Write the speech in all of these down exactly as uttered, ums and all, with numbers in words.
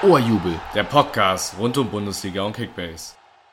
Ohrjubel. Der Podcast rund um Bundesliga und Kickbase.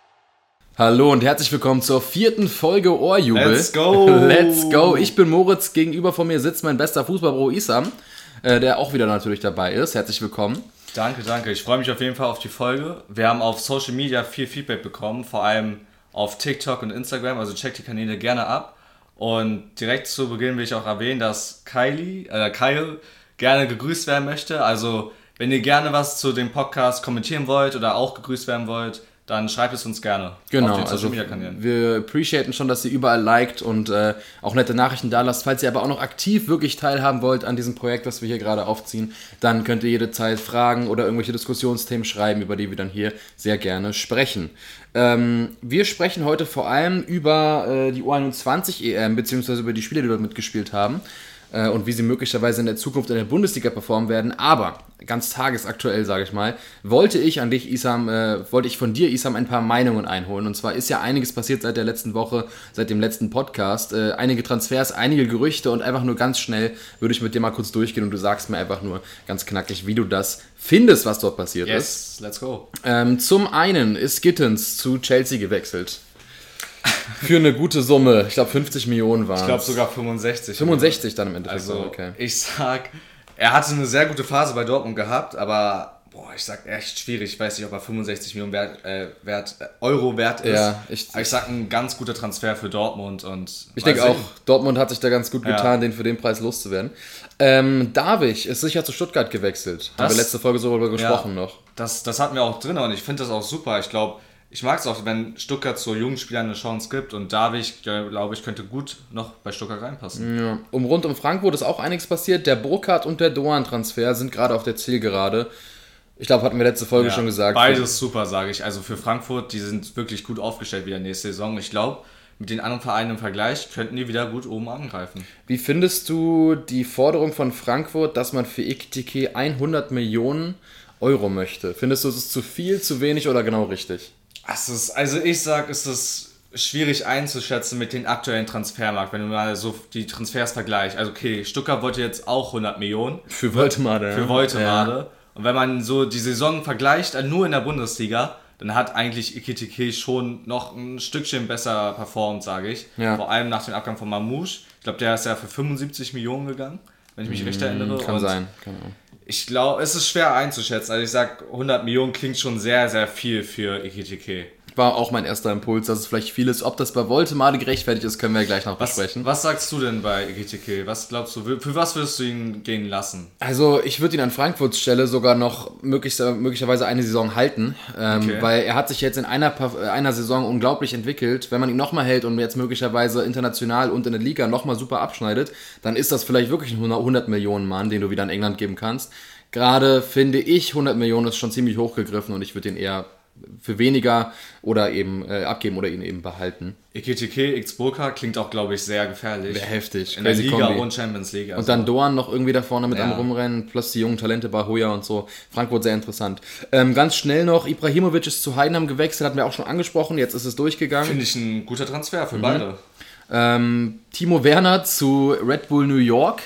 Hallo und herzlich willkommen zur vierten Folge Ohrjubel. Let's go! Let's go! Ich bin Moritz, gegenüber von mir sitzt mein bester Fußballbro Isam, äh, der auch wieder natürlich dabei ist. Herzlich willkommen. Danke, danke. Ich freue mich auf jeden Fall auf die Folge. Wir haben auf Social Media viel Feedback bekommen, vor allem auf TikTok und Instagram, also checkt die Kanäle gerne ab. Und direkt zu Beginn will ich auch erwähnen, dass Kylie, äh, Kyle gerne gegrüßt werden möchte. Also wenn ihr gerne was zu dem Podcast kommentieren wollt oder auch gegrüßt werden wollt, dann schreibt es uns gerne genau, auf den Social also Media Kanälen. Wir appreciaten schon, dass ihr überall liked und äh, auch nette Nachrichten da lasst. Falls ihr aber auch noch aktiv wirklich teilhaben wollt an diesem Projekt, was wir hier gerade aufziehen, dann könnt ihr jederzeit Fragen oder irgendwelche Diskussionsthemen schreiben, über die wir dann hier sehr gerne sprechen. Ähm, wir sprechen heute vor allem über äh, die U einundzwanzig E M, beziehungsweise über die Spieler, die dort mitgespielt haben äh, und wie sie möglicherweise in der Zukunft in der Bundesliga performen werden. Aber ganz tagesaktuell, sage ich mal, wollte ich an dich, Isam, äh, wollte ich von dir, Isam, ein paar Meinungen einholen. Und zwar ist ja einiges passiert seit der letzten Woche, seit dem letzten Podcast. Äh, einige Transfers, einige Gerüchte und einfach nur ganz schnell würde ich mit dir mal kurz durchgehen und du sagst mir einfach nur ganz knackig, wie du das findest, was dort passiert yes, ist. Yes, let's go. Ähm, zum einen ist Gittens zu Chelsea gewechselt. Für eine gute Summe. Ich glaube fünfzig Millionen waren es. Ich glaube sogar fünfundsechzig. fünfundsechzig dann im Endeffekt. Also okay. Ich sag, er hatte eine sehr gute Phase bei Dortmund gehabt, aber boah, ich sag echt schwierig. Ich weiß nicht, ob er fünfundsechzig Millionen Wert, äh, Wert, äh, Euro wert ist. Ja, ich, aber ich sag, ein ganz guter Transfer für Dortmund. Und ich denke auch, Dortmund hat sich da ganz gut getan, ja. den für den Preis loszuwerden. Ähm, David ist sicher zu Stuttgart gewechselt. Das, haben wir letzte Folge so darüber gesprochen ja, noch. Das, das hatten wir auch drin und ich finde das auch super. Ich glaube, ich mag es auch, wenn Stuttgart so jungen Spielern eine Chance gibt und David, glaube ich, könnte gut noch bei Stuttgart reinpassen. Ja. Um rund um Frankfurt ist auch einiges passiert. Der Burkhardt und der Doan-Transfer sind gerade auf der Zielgerade. Ich glaube, hatten wir letzte Folge ja, schon gesagt. Beides super, sage ich. Also für Frankfurt, die sind wirklich gut aufgestellt wieder nächste Saison. Ich glaube, mit den anderen Vereinen im Vergleich könnten die wieder gut oben angreifen. Wie findest du die Forderung von Frankfurt, dass man für Ekitike hundert Millionen Euro möchte? Findest du, es ist zu viel, zu wenig oder genau richtig? Ist, also ich sag, es ist schwierig einzuschätzen mit dem aktuellen Transfermarkt, wenn du mal so die Transfers vergleichst. Also okay, Stuttgart wollte jetzt auch hundert Millionen. Für Woltemade. Für Woltemade. Ja. Und wenn man so die Saison vergleicht, nur in der Bundesliga, dann hat eigentlich Ekitike schon noch ein Stückchen besser performt, sage ich. Ja. Vor allem nach dem Abgang von Mamouche. Ich glaube, der ist ja für fünfundsiebzig Millionen gegangen, wenn ich mich mmh, recht erinnere. Kann Und sein, genau. Ich glaube, es ist schwer einzuschätzen. Also ich sag, hundert Millionen klingt schon sehr, sehr viel für Ekitike. War auch mein erster Impuls, dass es vielleicht viel ist. Ob das bei Woltemade gerechtfertigt ist, können wir gleich noch was, besprechen. Was sagst du denn bei Ekitike? Was glaubst du, für was würdest du ihn gehen lassen? Also ich würde ihn an Frankfurts Stelle sogar noch möglichst, möglicherweise eine Saison halten. Ähm, okay. Weil er hat sich jetzt in einer, einer Saison unglaublich entwickelt. Wenn man ihn nochmal hält und jetzt möglicherweise international und in der Liga nochmal super abschneidet, dann ist das vielleicht wirklich ein hundert Millionen Mann, den du wieder in England geben kannst. Gerade finde ich, hundert Millionen ist schon ziemlich hochgegriffen und ich würde ihn eher für weniger oder eben äh, abgeben oder ihn eben behalten. Ekitike x Burkhardt klingt auch, glaube ich, sehr gefährlich. Wäre heftig. In der Liga Kombi. Und Champions League. Also. Und dann Doan noch irgendwie da vorne mit ja. am Rumrennen, plus die jungen Talente bei Hoya und so. Frankfurt sehr interessant. Ähm, ganz schnell noch, Ibrahimovic ist zu Heidenheim gewechselt, hatten wir auch schon angesprochen, jetzt ist es durchgegangen. Finde ich ein guter Transfer für mhm. beide. Ähm, Timo Werner zu Red Bull New York.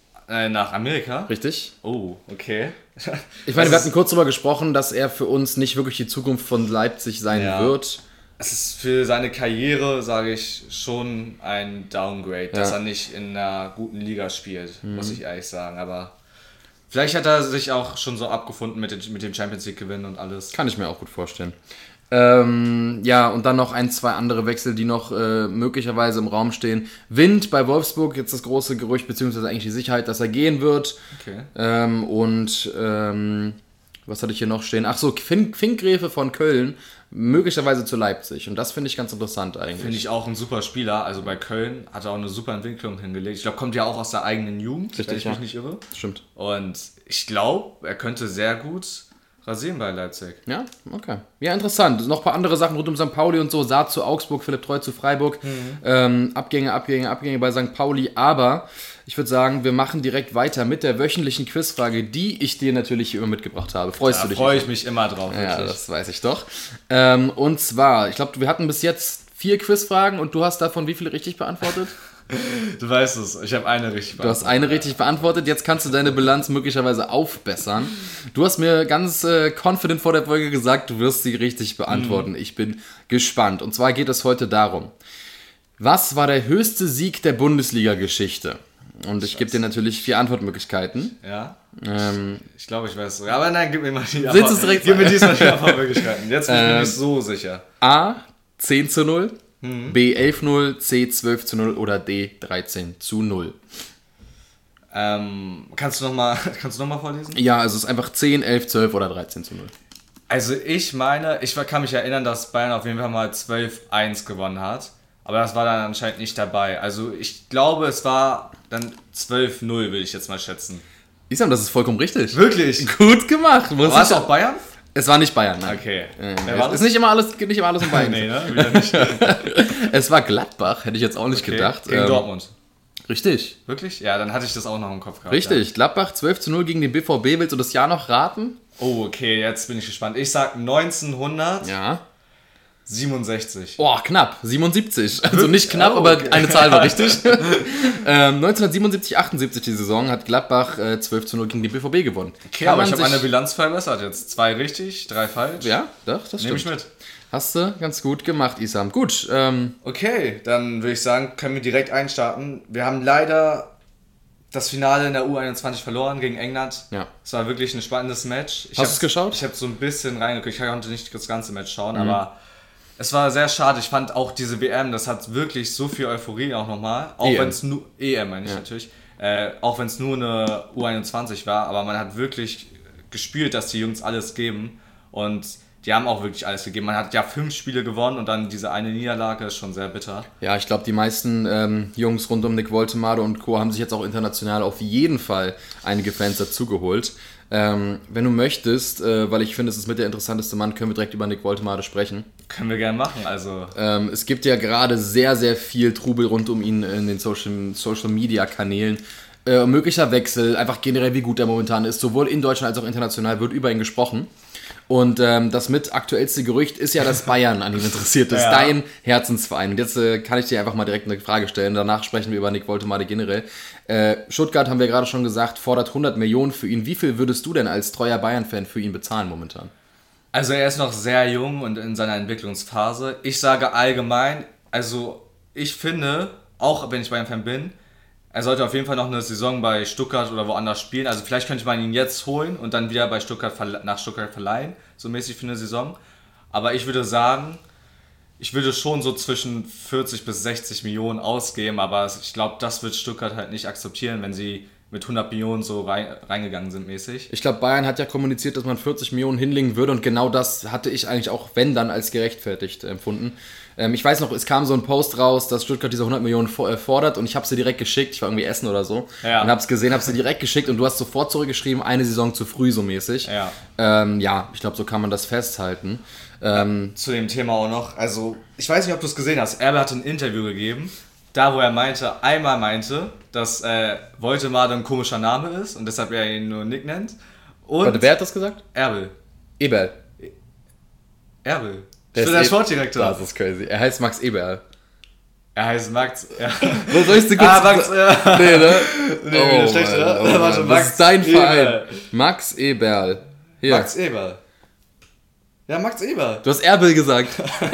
Nach Amerika? Richtig. Oh, okay. Ich meine, wir hatten kurz darüber gesprochen, dass er für uns nicht wirklich die Zukunft von Leipzig sein ja. wird. Es ist für seine Karriere, sage ich, schon ein Downgrade, ja. dass er nicht in einer guten Liga spielt, mhm. muss ich ehrlich sagen. Aber vielleicht hat er sich auch schon so abgefunden mit, den, mit dem Champions League Gewinn und alles. Kann ich mir auch gut vorstellen. Ähm, ja, und dann noch ein, zwei andere Wechsel, die noch äh, möglicherweise im Raum stehen. Wind bei Wolfsburg, jetzt das große Gerücht, beziehungsweise eigentlich die Sicherheit, dass er gehen wird. Okay. Ähm, und ähm, was hatte ich hier noch stehen? Ach so, Fink, Finkgräfe von Köln, möglicherweise zu Leipzig. Und das finde ich ganz interessant eigentlich. Finde ich auch ein super Spieler. Also bei Köln hat er auch eine super Entwicklung hingelegt. Ich glaube, kommt ja auch aus der eigenen Jugend, Richtig, wenn ich ja. mich nicht irre. Stimmt. Und ich glaube, er könnte sehr gut rasieren bei Leipzig. Ja, okay. Ja, interessant. Noch ein paar andere Sachen rund um Sankt Pauli und so. Saar zu Augsburg, Philipp Treu zu Freiburg. Mhm. Ähm, Abgänge, Abgänge, Abgänge bei Sankt Pauli. Aber ich würde sagen, wir machen direkt weiter mit der wöchentlichen Quizfrage, die ich dir natürlich hier immer mitgebracht habe. Freust da du dich? Da freue ich mich immer drauf. Ja, wirklich. Das weiß ich doch. Ähm, und zwar, ich glaube, wir hatten bis jetzt vier Quizfragen und du hast davon wie viele richtig beantwortet? Du weißt es, ich habe eine richtig beantwortet. Du hast eine richtig beantwortet, jetzt kannst du deine Bilanz möglicherweise aufbessern. Du hast mir ganz äh, confident vor der Folge gesagt, du wirst sie richtig beantworten. Mm. Ich bin gespannt. Und zwar geht es heute darum, was war der höchste Sieg der Bundesliga-Geschichte? Und ich gebe dir natürlich vier Antwortmöglichkeiten. Ja. Ähm, ich glaube, ich weiß es sogar. Aber nein, gib mir mal die Antwortmöglichkeiten. Gib mir diesmal die Antwortmöglichkeiten. Jetzt bin ich mir ähm, nicht so sicher. A, zehn zu null. Mhm. B elf zu null, C zwölf zu null oder D dreizehn zu null. Ähm, kannst du nochmal noch mal vorlesen? Ja, also es ist einfach zehn, elf, zwölf oder dreizehn zu null. Also ich meine, ich kann mich erinnern, dass Bayern auf jeden Fall mal zwölf eins gewonnen hat. Aber das war dann anscheinend nicht dabei. Also ich glaube, es war dann zwölf null, will ich jetzt mal schätzen. Isam, das ist vollkommen richtig. Wirklich? Gut gemacht. War es auch Bayern? Es war nicht Bayern, nein. Okay. Äh, Wer war das? Ist nicht immer alles, nicht immer alles um Bayern. Nee, ne? Wieder nicht. Es war Gladbach, hätte ich jetzt auch nicht okay. gedacht. Gegen ähm, Dortmund. Richtig. Wirklich? Ja, dann hatte ich das auch noch im Kopf gehabt. Richtig. Ja. Gladbach zwölf zu null gegen den B V B. Willst du das Jahr noch raten? Oh, okay, jetzt bin ich gespannt. Ich sag neunzehnhundertsiebenundsechzig. Ja. Boah, knapp. siebenundsiebzig. Also nicht knapp, oh, okay. aber eine Zahl war richtig. ähm, neunzehnhundertsiebenundsiebzig, achtundsiebzig die Saison hat Gladbach äh, zwölf zu null gegen den B V B gewonnen. Okay, Kann aber ich habe meine Bilanz verbessert jetzt. Zwei richtig, drei falsch. Ja, doch, das stimmt. Nehme ich mit. Hast du ganz gut gemacht, Isam. Gut. Ähm, okay, dann würde ich sagen, können wir direkt einstarten. Wir haben leider das Finale in der U einundzwanzig verloren gegen England. Ja. Es war wirklich ein spannendes Match. Ich Hast du es geschaut? Ich habe so ein bisschen reingeguckt. Ich konnte nicht das ganze Match schauen, mhm. aber es war sehr schade. Ich fand auch diese W M, das hat wirklich so viel Euphorie auch nochmal. Auch wenn es nur, E M meine ich ja. natürlich, äh, auch wenn es nur eine U einundzwanzig war, aber man hat wirklich gespürt, dass die Jungs alles geben und die haben auch wirklich alles gegeben. Man hat ja fünf Spiele gewonnen und dann diese eine Niederlage ist schon sehr bitter. Ja, ich glaube, die meisten ähm, Jungs rund um Nick Woltemade und Co. haben sich jetzt auch international auf jeden Fall einige Fans dazugeholt. Ähm, wenn du möchtest, äh, weil ich finde, es ist mit der interessanteste Mann, können wir direkt über Nick Woltemade sprechen. Können wir gerne machen, also... Ähm, es gibt ja gerade sehr, sehr viel Trubel rund um ihn in den Social, Social Media Kanälen. Äh, möglicher Wechsel, einfach generell, wie gut er momentan ist. Sowohl in Deutschland als auch international wird über ihn gesprochen. Und ähm, das mit aktuellste Gerücht ist ja, dass Bayern an ihm interessiert ist. Ja. Dein Herzensverein. Und jetzt äh, kann ich dir einfach mal direkt eine Frage stellen. Danach sprechen wir über Nick Woltemade generell. Äh, Stuttgart, haben wir gerade schon gesagt, fordert hundert Millionen für ihn. Wie viel würdest du denn als treuer Bayern-Fan für ihn bezahlen momentan? Also er ist noch sehr jung und in seiner Entwicklungsphase. Ich sage allgemein, also ich finde, auch wenn ich Bayern-Fan bin, er sollte auf jeden Fall noch eine Saison bei Stuttgart oder woanders spielen. Also vielleicht könnte man ihn jetzt holen und dann wieder bei Stuttgart verle- nach Stuttgart verleihen, so mäßig für eine Saison. Aber ich würde sagen, ich würde schon so zwischen vierzig bis sechzig Millionen ausgeben, aber ich glaube, das wird Stuttgart halt nicht akzeptieren, wenn sie mit hundert Millionen so rein, reingegangen sind mäßig. Ich glaube, Bayern hat ja kommuniziert, dass man vierzig Millionen hinlegen würde und genau das hatte ich eigentlich auch, wenn dann, als gerechtfertigt empfunden. Ähm, ich weiß noch, es kam so ein Post raus, dass Stuttgart diese hundert Millionen fordert und ich habe sie direkt geschickt, ich war irgendwie essen oder so ja. und habe es gesehen, habe sie direkt geschickt und du hast sofort zurückgeschrieben, eine Saison zu früh so mäßig. Ja, ähm, ja ich glaube, so kann man das festhalten. Ähm, ja, zu dem Thema auch noch, also ich weiß nicht, ob du es gesehen hast, Erbe hat ein Interview gegeben, da wo er meinte, einmal meinte, dass äh, Woltemade ein komischer Name ist und deshalb er ihn nur Nick nennt. Und Warte, wer hat das gesagt? Erbel. Eberl. Erbel. Der ich bin der Sportdirektor. Das ist crazy. Er heißt Max Eberl. Er heißt Max. Ja. Was soll ich dir kurz Ah, Max. Ja. Nee, ne? Nee, oh, wieder schlecht, oder? Oh, Warte, Mann. Max Das ist dein Eberl. Verein. Max Eberl. Hier. Max Eberl. Ja, Max Eberl. Du hast Erbel gesagt.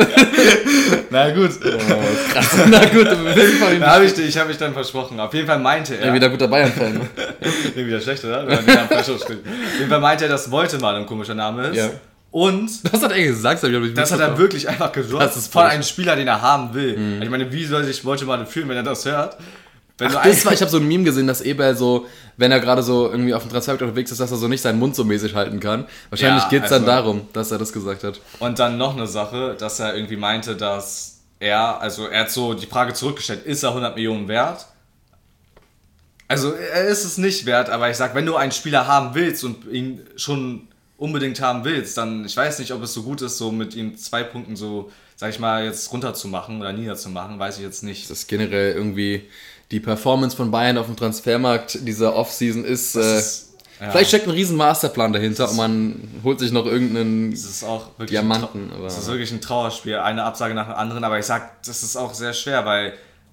Na gut. Oh, krass. Na gut, wir wissen von ihm. Da hab ich, ich habe mich dann versprochen. Auf jeden Fall meinte er. Ja, wieder guter Bayern-Fan. Nee, wieder schlecht, oder? Auf jeden Fall meinte er, dass Woltemade ein komischer Name ist. Ja. Und das hat er gesagt, das, ich das hat er wirklich einfach gedroppt. Das ist von einem Spieler, den er haben will. Mhm. Ich meine, wie soll sich Woltemade fühlen, wenn er das hört? Wenn Ach, das war, ich habe so ein Meme gesehen, dass Eberl so, wenn er gerade so irgendwie auf dem Transfermarkt unterwegs ist, dass er so nicht seinen Mund so mäßig halten kann. Wahrscheinlich ja, geht es also, dann darum, dass er das gesagt hat. Und dann noch eine Sache, dass er irgendwie meinte, dass er, also er hat so die Frage zurückgestellt, ist er hundert Millionen wert? Also er ist es nicht wert, aber ich sag, wenn du einen Spieler haben willst und ihn schon unbedingt haben willst, dann, ich weiß nicht, ob es so gut ist, so mit ihm zwei Punkten so, sag ich mal, jetzt runterzumachen oder niederzumachen, weiß ich jetzt nicht. Das ist generell irgendwie die Performance von Bayern auf dem Transfermarkt dieser Offseason ist, äh, ist ja. Vielleicht steckt ein riesen Masterplan dahinter und man holt sich noch irgendeinen das ist auch wirklich Diamanten. Ein Trau- das ist wirklich ein Trauerspiel, eine Absage nach der anderen, aber ich sag, das ist auch sehr schwer, weil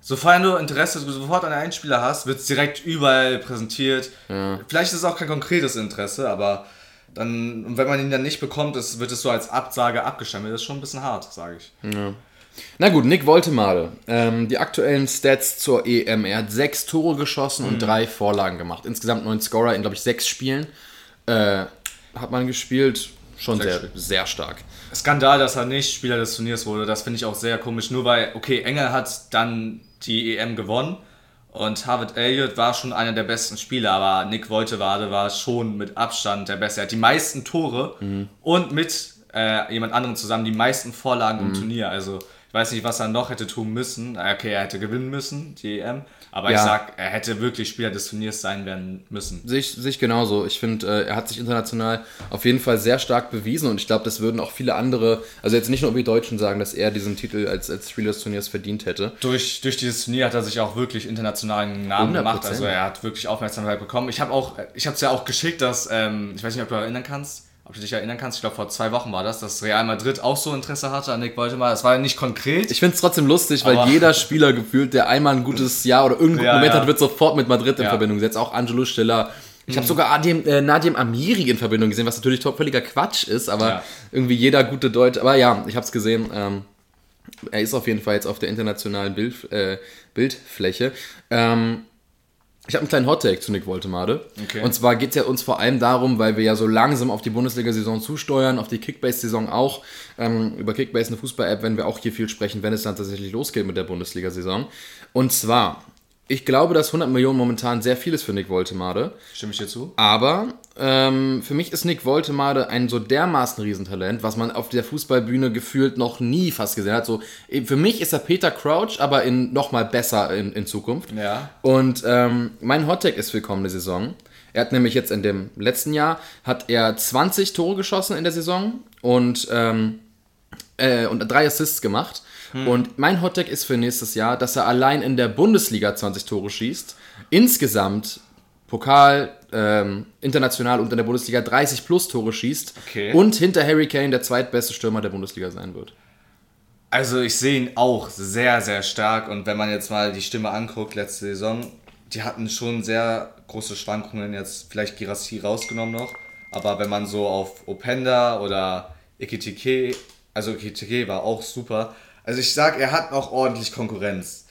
Sofern du Interesse sofort an einen Spieler hast, wird es direkt überall präsentiert. Ja. Vielleicht ist es auch kein konkretes Interesse, aber dann, und wenn man ihn dann nicht bekommt, ist, wird es so als Absage abgestempelt. Das ist schon ein bisschen hart, sage ich. Ja. Na gut, Nick Woltemade. Ähm, die aktuellen Stats zur E M. Er hat sechs Tore geschossen und mhm. drei Vorlagen gemacht. Insgesamt neun Scorer in, glaube ich, sechs Spielen. Äh, hat man gespielt. Schon sehr, sehr stark. Skandal, dass er nicht Spieler des Turniers wurde. Das finde ich auch sehr komisch. Nur weil, okay, Engel hat dann die E M gewonnen und Harvard Elliott war schon einer der besten Spieler, aber Nick Woltemade war schon mit Abstand der Beste. Er hat die meisten Tore mhm. und mit äh, jemand anderem zusammen die meisten Vorlagen mhm. im Turnier. Also ich weiß nicht, was er noch hätte tun müssen. Okay, er hätte gewinnen müssen, die E M. Aber ja. ich sag, er hätte wirklich Spieler des Turniers sein werden müssen. Sich, sich genauso. Ich finde, äh, er hat sich international auf jeden Fall sehr stark bewiesen und ich glaube, das würden auch viele andere, also jetzt nicht nur die Deutschen sagen, dass er diesen Titel als, als Spieler des Turniers verdient hätte. Durch, durch dieses Turnier hat er sich auch wirklich internationalen Namen hundert Prozent. gemacht. Also er hat wirklich Aufmerksamkeit bekommen. Ich habe auch, ich habe es ja auch geschickt, dass, ähm, ich weiß nicht, ob du erinnern kannst, ob du dich erinnern kannst, ich glaube vor zwei Wochen war das, dass Real Madrid auch so Interesse hatte an Nick Woltemade. Das war ja nicht konkret. Ich finde es trotzdem lustig, weil jeder Spieler gefühlt, der einmal ein gutes Jahr oder irgendeinen ja, Moment ja. hat, wird sofort mit Madrid in ja. Verbindung gesetzt. Auch Angelo Stiller. Ich mhm. habe sogar Nadim, äh, Nadim Amiri in Verbindung gesehen, was natürlich völliger Quatsch ist, aber ja. irgendwie jeder gute Deutsche. Aber ja, ich habe es gesehen. Ähm, er ist auf jeden Fall jetzt auf der internationalen Bild, äh, Bildfläche. Ähm, Ich habe einen kleinen Hottake zu Nick Woltemade. Okay. Und zwar geht es ja uns vor allem darum, weil wir ja so langsam auf die Bundesliga-Saison zusteuern, auf die Kickbase-Saison auch. Ähm, über Kickbase, eine Fußball-App, werden wir auch hier viel sprechen, wenn es dann tatsächlich losgeht mit der Bundesliga-Saison. Und zwar, ich glaube, dass hundert Millionen momentan sehr viel ist für Nick Woltemade. Stimme ich dir zu? Aber ähm, für mich ist Nick Woltemade ein so dermaßen Riesentalent, was man auf der Fußballbühne gefühlt noch nie fast gesehen hat. So, für mich ist er Peter Crouch, aber in noch mal besser in, in Zukunft. Ja. Und ähm, mein Hottake ist für kommende Saison. Er hat nämlich jetzt in dem letzten Jahr hat er zwanzig Tore geschossen in der Saison und, ähm, äh, und drei Assists gemacht. Hm. Und mein Hottake ist für nächstes Jahr, dass er allein in der Bundesliga zwanzig Tore schießt. Insgesamt Pokal, ähm, international und in der Bundesliga dreißig plus Tore schießt. Okay. Und hinter Harry Kane der zweitbeste Stürmer der Bundesliga sein wird. Also ich sehe ihn auch sehr, sehr stark. Und wenn man jetzt mal die Stimme anguckt, letzte Saison, die hatten schon sehr große Schwankungen. Jetzt vielleicht Girassi rausgenommen noch. Aber wenn man so auf Openda oder Ekitike, also Ekitike war auch super. Also ich sage, er hat noch ordentlich Konkurrenz.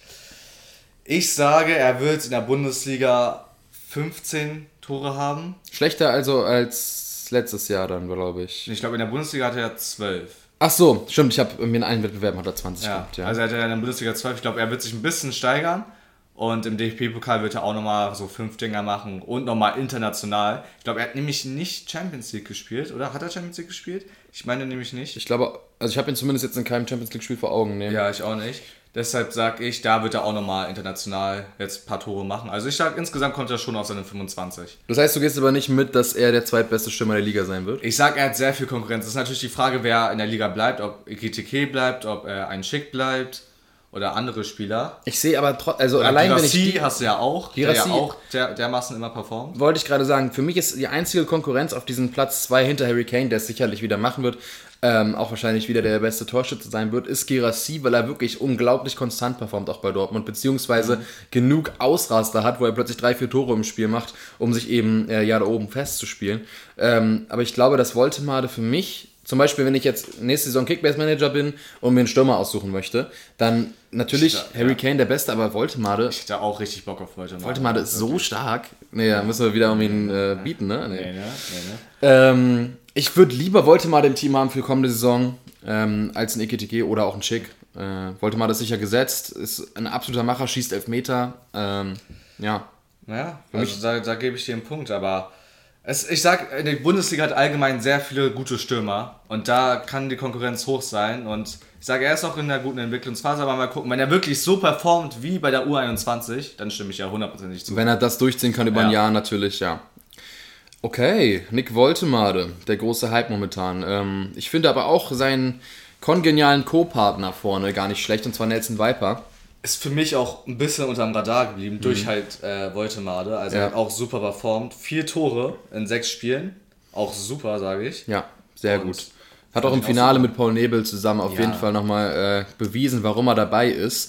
Ich sage, er wird in der Bundesliga fünfzehn Tore haben. Schlechter also als letztes Jahr dann, glaube ich. Ich glaube, in der Bundesliga hat er zwölf. Ach so, stimmt. Ich habe mir in allen Wettbewerben hat er zwanzig ja. gehabt. Ja. Also er hat er in der Bundesliga zwölf. Ich glaube, er wird sich ein bisschen steigern. Und im D F B-Pokal wird er auch nochmal so fünf Dinger machen. Und nochmal international. Ich glaube, er hat nämlich nicht Champions League gespielt. Oder hat er Champions League gespielt? Ich meine nämlich nicht. Ich glaube, also ich habe ihn zumindest jetzt in keinem Champions League-Spiel vor Augen. Nee. Ja, ich auch nicht. Deshalb sage ich, da wird er auch nochmal international jetzt ein paar Tore machen. Also ich sage, insgesamt kommt er schon auf seine fünfundzwanzig. Das heißt, du gehst aber nicht mit, dass er der zweitbeste Stürmer der Liga sein wird? Ich sage, er hat sehr viel Konkurrenz. Das ist natürlich die Frage, wer in der Liga bleibt. Ob Ekitike bleibt, ob er ein Schick bleibt oder andere Spieler. Ich sehe aber trotzdem, also oder allein Girassi wenn ich... hast du ja auch, Girassi, der ja auch der, dermaßen immer performt. Wollte ich gerade sagen, für mich ist die einzige Konkurrenz auf diesem Platz zwei hinter Harry Kane, der es sicherlich wieder machen wird, ähm, auch wahrscheinlich wieder der beste Torschütze sein wird, ist Girassi, weil er wirklich unglaublich konstant performt, auch bei Dortmund, beziehungsweise mhm. genug Ausraster hat, wo er plötzlich drei, vier Tore im Spiel macht, um sich eben äh, ja da oben festzuspielen. Ähm, aber ich glaube, das Woltemade für mich, zum Beispiel, wenn ich jetzt nächste Saison Kickbase-Manager bin und mir einen Stürmer aussuchen möchte, dann natürlich da, Harry ja. Kane der Beste, aber Woltemade... Ich hätte auch richtig Bock auf Woltemade. Woltemade ist so stark. Nee, da müssen wir wieder um ihn äh, bieten, ne? Nee, nee, ne? nee, ne? Ähm, ich würde lieber Woltemade im Team haben für kommende Saison ähm, als ein Ekitike oder auch ein Schick. Äh, Woltemade ist sicher gesetzt, ist ein absoluter Macher, schießt Elfmeter. Ähm, ja. Ja, also da, da gebe ich dir einen Punkt, aber... Es, ich sag, die Bundesliga hat allgemein sehr viele gute Stürmer und da kann die Konkurrenz hoch sein und ich sage, er ist auch in einer guten Entwicklungsphase, aber mal gucken, wenn er wirklich so performt wie bei der U einundzwanzig, dann stimme ich ja hundertprozentig zu. Wenn er das durchziehen kann über ja. ein Jahr, natürlich, ja. Okay, Nick Woltemade, der große Hype momentan. Ähm, ich finde aber auch seinen kongenialen Co-Partner vorne gar nicht schlecht, und zwar Nelson Viper. Ist für mich auch ein bisschen unterm Radar geblieben, mhm. durch halt äh, Woltemade. Also ja. er hat auch super performt. Vier Tore in sechs Spielen. Auch super, sage ich. Ja, sehr Und gut. Hat auch im Finale auch mit Paul Nebel zusammen auf ja. jeden Fall nochmal äh, bewiesen, warum er dabei ist.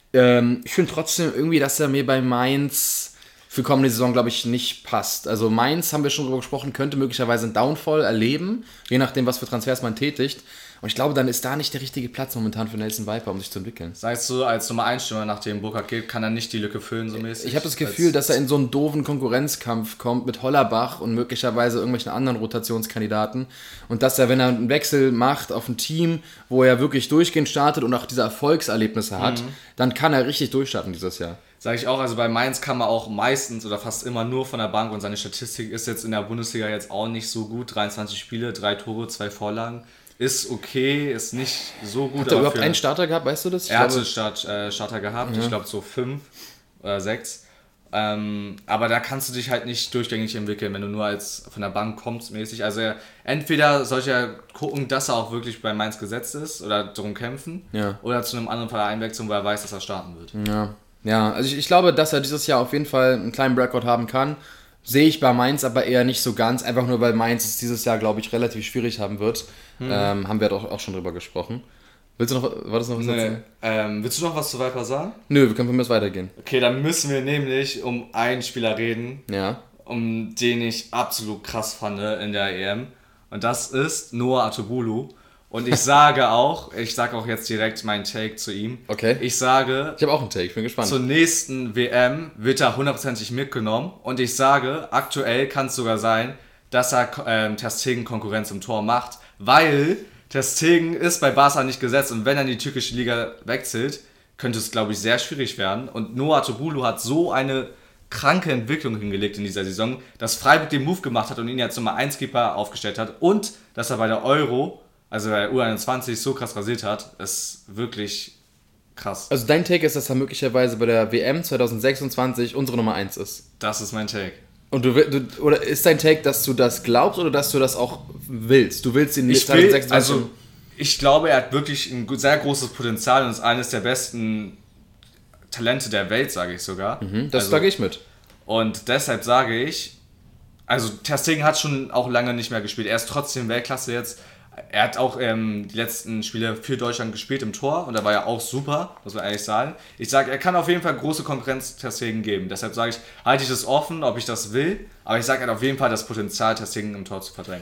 Ähm, ich finde trotzdem irgendwie, dass er mir bei Mainz für kommende Saison, glaube ich, nicht passt. Also Mainz, haben wir schon drüber gesprochen, könnte möglicherweise einen Downfall erleben, je nachdem, was für Transfers man tätigt. Und ich glaube, dann ist da nicht der richtige Platz momentan für Nelson Viper, um sich zu entwickeln. Sagst du, als Nummer eins Stürmer, nachdem Burkhardt geht, kann er nicht die Lücke füllen, so mäßig? Ich habe das Gefühl, dass er in so einen doofen Konkurrenzkampf kommt mit Hollerbach und möglicherweise irgendwelchen anderen Rotationskandidaten. Und dass er, wenn er einen Wechsel macht auf ein Team, wo er wirklich durchgehend startet und auch diese Erfolgserlebnisse hat, mhm. dann kann er richtig durchstarten dieses Jahr. Sage ich auch, also bei Mainz kann man auch meistens oder fast immer nur von der Bank und seine Statistik ist jetzt in der Bundesliga jetzt auch nicht so gut. dreiundzwanzig Spiele, drei Tore, zwei Vorlagen. Ist okay, ist nicht so gut. Hat er überhaupt einen Starter gehabt, weißt du das? Ich er glaube, hatte Start, äh, Starter gehabt, ja. Ich glaube so fünf oder sechs. Ähm, aber da kannst du dich halt nicht durchgängig entwickeln, wenn du nur als von der Bank kommst mäßig. Also er, entweder sollte er gucken, dass er auch wirklich bei Mainz gesetzt ist oder darum kämpfen, ja. oder zu einem anderen Verein wechseln, wo er weiß, dass er starten wird. Ja, ja, also ich, ich glaube, dass er dieses Jahr auf jeden Fall einen kleinen Breakout haben kann. Sehe ich bei Mainz aber eher nicht so ganz, einfach nur weil Mainz es dieses Jahr, glaube ich, relativ schwierig haben wird. Hm. Ähm, haben wir doch auch schon drüber gesprochen. Willst du noch, war das noch was nee. ähm, Willst du noch was zu Viper sagen? Nö, wir können von mir aus weitergehen. Okay, dann müssen wir nämlich um einen Spieler reden, ja. um den ich absolut krass fand in der E M. Und das ist Noah Atubulu. Und ich sage auch, ich sage auch jetzt direkt meinen Take zu ihm. Okay. Ich sage... Ich habe auch einen Take, ich bin gespannt. Zur nächsten W M wird er hundertprozentig mitgenommen. Und ich sage, aktuell kann es sogar sein, dass er ähm, Ter Stegen Konkurrenz im Tor macht. Weil Ter Stegen ist bei Barca nicht gesetzt. Und wenn er in die türkische Liga wechselt, könnte es, glaube ich, sehr schwierig werden. Und Noah Atubulu hat so eine kranke Entwicklung hingelegt in dieser Saison, dass Freiburg den Move gemacht hat und ihn als Nummer eins Keeper aufgestellt hat. Und dass er bei der Euro... also bei U einundzwanzig so krass rasiert hat, ist wirklich krass. Also dein Take ist, dass er möglicherweise bei der W M zwanzig sechsundzwanzig unsere Nummer eins ist? Das ist mein Take. Und du, du oder ist dein Take, dass du das glaubst oder dass du das auch willst? Du willst ihn nicht zwanzig sechsundzwanzig? Also ich glaube, er hat wirklich ein sehr großes Potenzial und ist eines der besten Talente der Welt, sage ich sogar. Mhm, das also, sage ich mit. Und deshalb sage ich, also Ter Stegen hat schon auch lange nicht mehr gespielt. Er ist trotzdem Weltklasse jetzt. Er hat auch ähm, die letzten Spiele für Deutschland gespielt im Tor und da war ja auch super, muss man ehrlich sagen. Ich sage, er kann auf jeden Fall große Konkurrenz Ter Stegen geben. Deshalb sage ich, halte ich das offen, ob ich das will, aber ich sage, er hat auf jeden Fall das Potenzial, Ter Stegen im Tor zu verdrängen.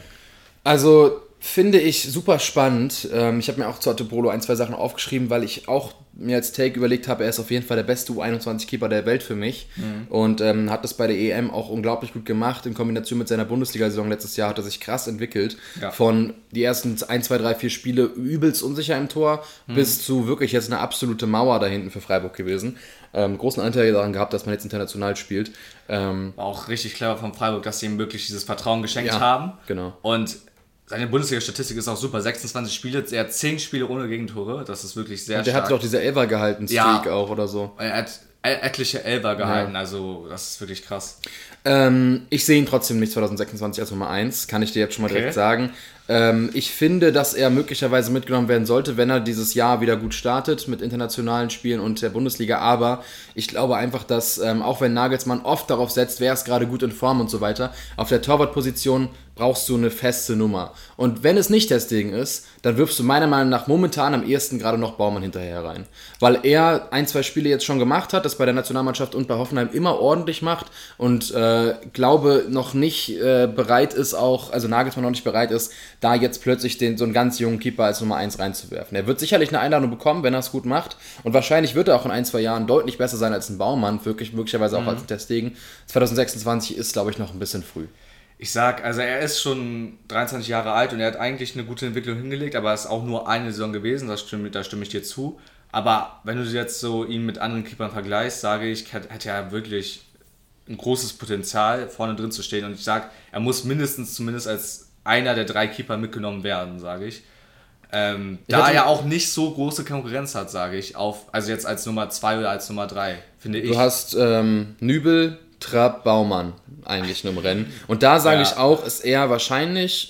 Also finde ich super spannend. Ähm, ich habe mir auch zu Atubulu ein, zwei Sachen aufgeschrieben, weil ich auch mir als Take überlegt habe, er ist auf jeden Fall der beste U einundzwanzig Keeper der Welt für mich mhm. und ähm, hat das bei der E M auch unglaublich gut gemacht. In Kombination mit seiner Bundesliga-Saison letztes Jahr hat er sich krass entwickelt. Ja. Von die ersten eins, zwei, drei, vier Spiele übelst unsicher im Tor mhm. bis zu wirklich jetzt eine absolute Mauer da hinten für Freiburg gewesen. Ähm, großen Anteil daran gehabt, dass man jetzt international spielt. Ähm, War auch richtig clever von Freiburg, dass sie ihm wirklich dieses Vertrauen geschenkt ja, haben. Genau. Und seine Bundesliga-Statistik ist auch super, sechsundzwanzig Spiele, er hat zehn Spiele ohne Gegentore, das ist wirklich sehr und der stark. hat doch diese Elfer gehalten, Streak ja, auch oder so. Er hat etliche Elfer gehalten, ja. Also das ist wirklich krass. Ähm, ich sehe ihn trotzdem nicht zwanzig sechsundzwanzig als Nummer eins, kann ich dir jetzt schon mal okay. direkt sagen. Ähm, ich finde, dass er möglicherweise mitgenommen werden sollte, wenn er dieses Jahr wieder gut startet mit internationalen Spielen und der Bundesliga, aber ich glaube einfach, dass ähm, auch wenn Nagelsmann oft darauf setzt, wer ist gerade gut in Form und so weiter, auf der Torwartposition brauchst du eine feste Nummer. Und wenn es nicht Ter Stegen ist, dann wirfst du meiner Meinung nach momentan am ehesten gerade noch Baumann hinterher rein. Weil er ein, zwei Spiele jetzt schon gemacht hat, das bei der Nationalmannschaft und bei Hoffenheim immer ordentlich macht und äh, glaube noch nicht äh, bereit ist auch, also Nagelsmann noch nicht bereit ist, da jetzt plötzlich den, so einen ganz jungen Keeper als Nummer eins reinzuwerfen. Er wird sicherlich eine Einladung bekommen, wenn er es gut macht und wahrscheinlich wird er auch in ein, zwei Jahren deutlich besser sein als ein Baumann, wirklich möglicherweise auch mhm. als ein Ter Stegen. zwanzig sechsundzwanzig ist, glaube ich, noch ein bisschen früh. Ich sag, also er ist schon dreiundzwanzig Jahre alt und er hat eigentlich eine gute Entwicklung hingelegt, aber es ist auch nur eine Saison gewesen, das stimme, da stimme ich dir zu. Aber wenn du jetzt so ihn mit anderen Keepern vergleichst, sage ich, hätte er wirklich ein großes Potenzial, vorne drin zu stehen. Und ich sage, er muss mindestens zumindest als einer der drei Keeper mitgenommen werden, sage ich. Ähm, ich da er auch nicht so große Konkurrenz hat, sage ich, auf, also jetzt als Nummer zwei oder als Nummer drei, finde ich. Du hast ähm, Nübel, Trapp, Baumann eigentlich nur im Rennen. Und da sage ja. ich auch, ist er wahrscheinlich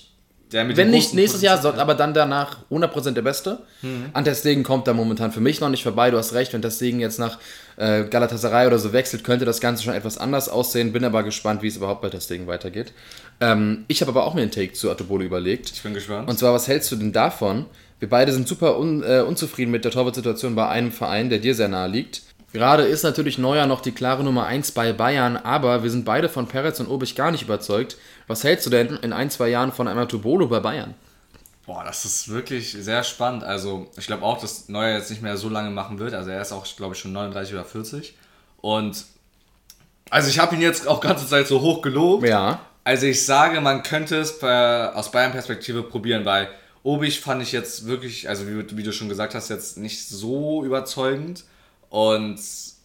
der mit Wenn den nicht großen nächstes Jahr, Positionen- so, aber dann danach hundert Prozent der Beste. Mhm. An Ter Stegen kommt da momentan für mich noch nicht vorbei. Du hast recht, wenn Ter Stegen jetzt nach äh, Galatasaray oder so wechselt, könnte das Ganze schon etwas anders aussehen. Bin aber gespannt, wie es überhaupt bei Ter Stegen weitergeht. Ähm, ich habe aber auch mir einen Take zu Atobolo überlegt. Ich bin gespannt. Und zwar, was hältst du denn davon? Wir beide sind super un, äh, unzufrieden mit der Torwartsituation bei einem Verein, der dir sehr nahe liegt. Gerade ist natürlich Neuer noch die klare Nummer eins bei Bayern, aber wir sind beide von Peretz und Obich gar nicht überzeugt. Was hältst du denn in ein, zwei Jahren von einem Atobolo bei Bayern? Boah, das ist wirklich sehr spannend. Also ich glaube auch, dass Neuer jetzt nicht mehr so lange machen wird. Also er ist auch, glaube ich, schon neununddreißig oder vierzig. Und also ich habe ihn jetzt auch ganze Zeit so hoch gelobt. Ja. Also ich sage, man könnte es bei, aus Bayern-Perspektive probieren, weil Obich fand ich jetzt wirklich, also wie, wie du schon gesagt hast, jetzt nicht so überzeugend. Und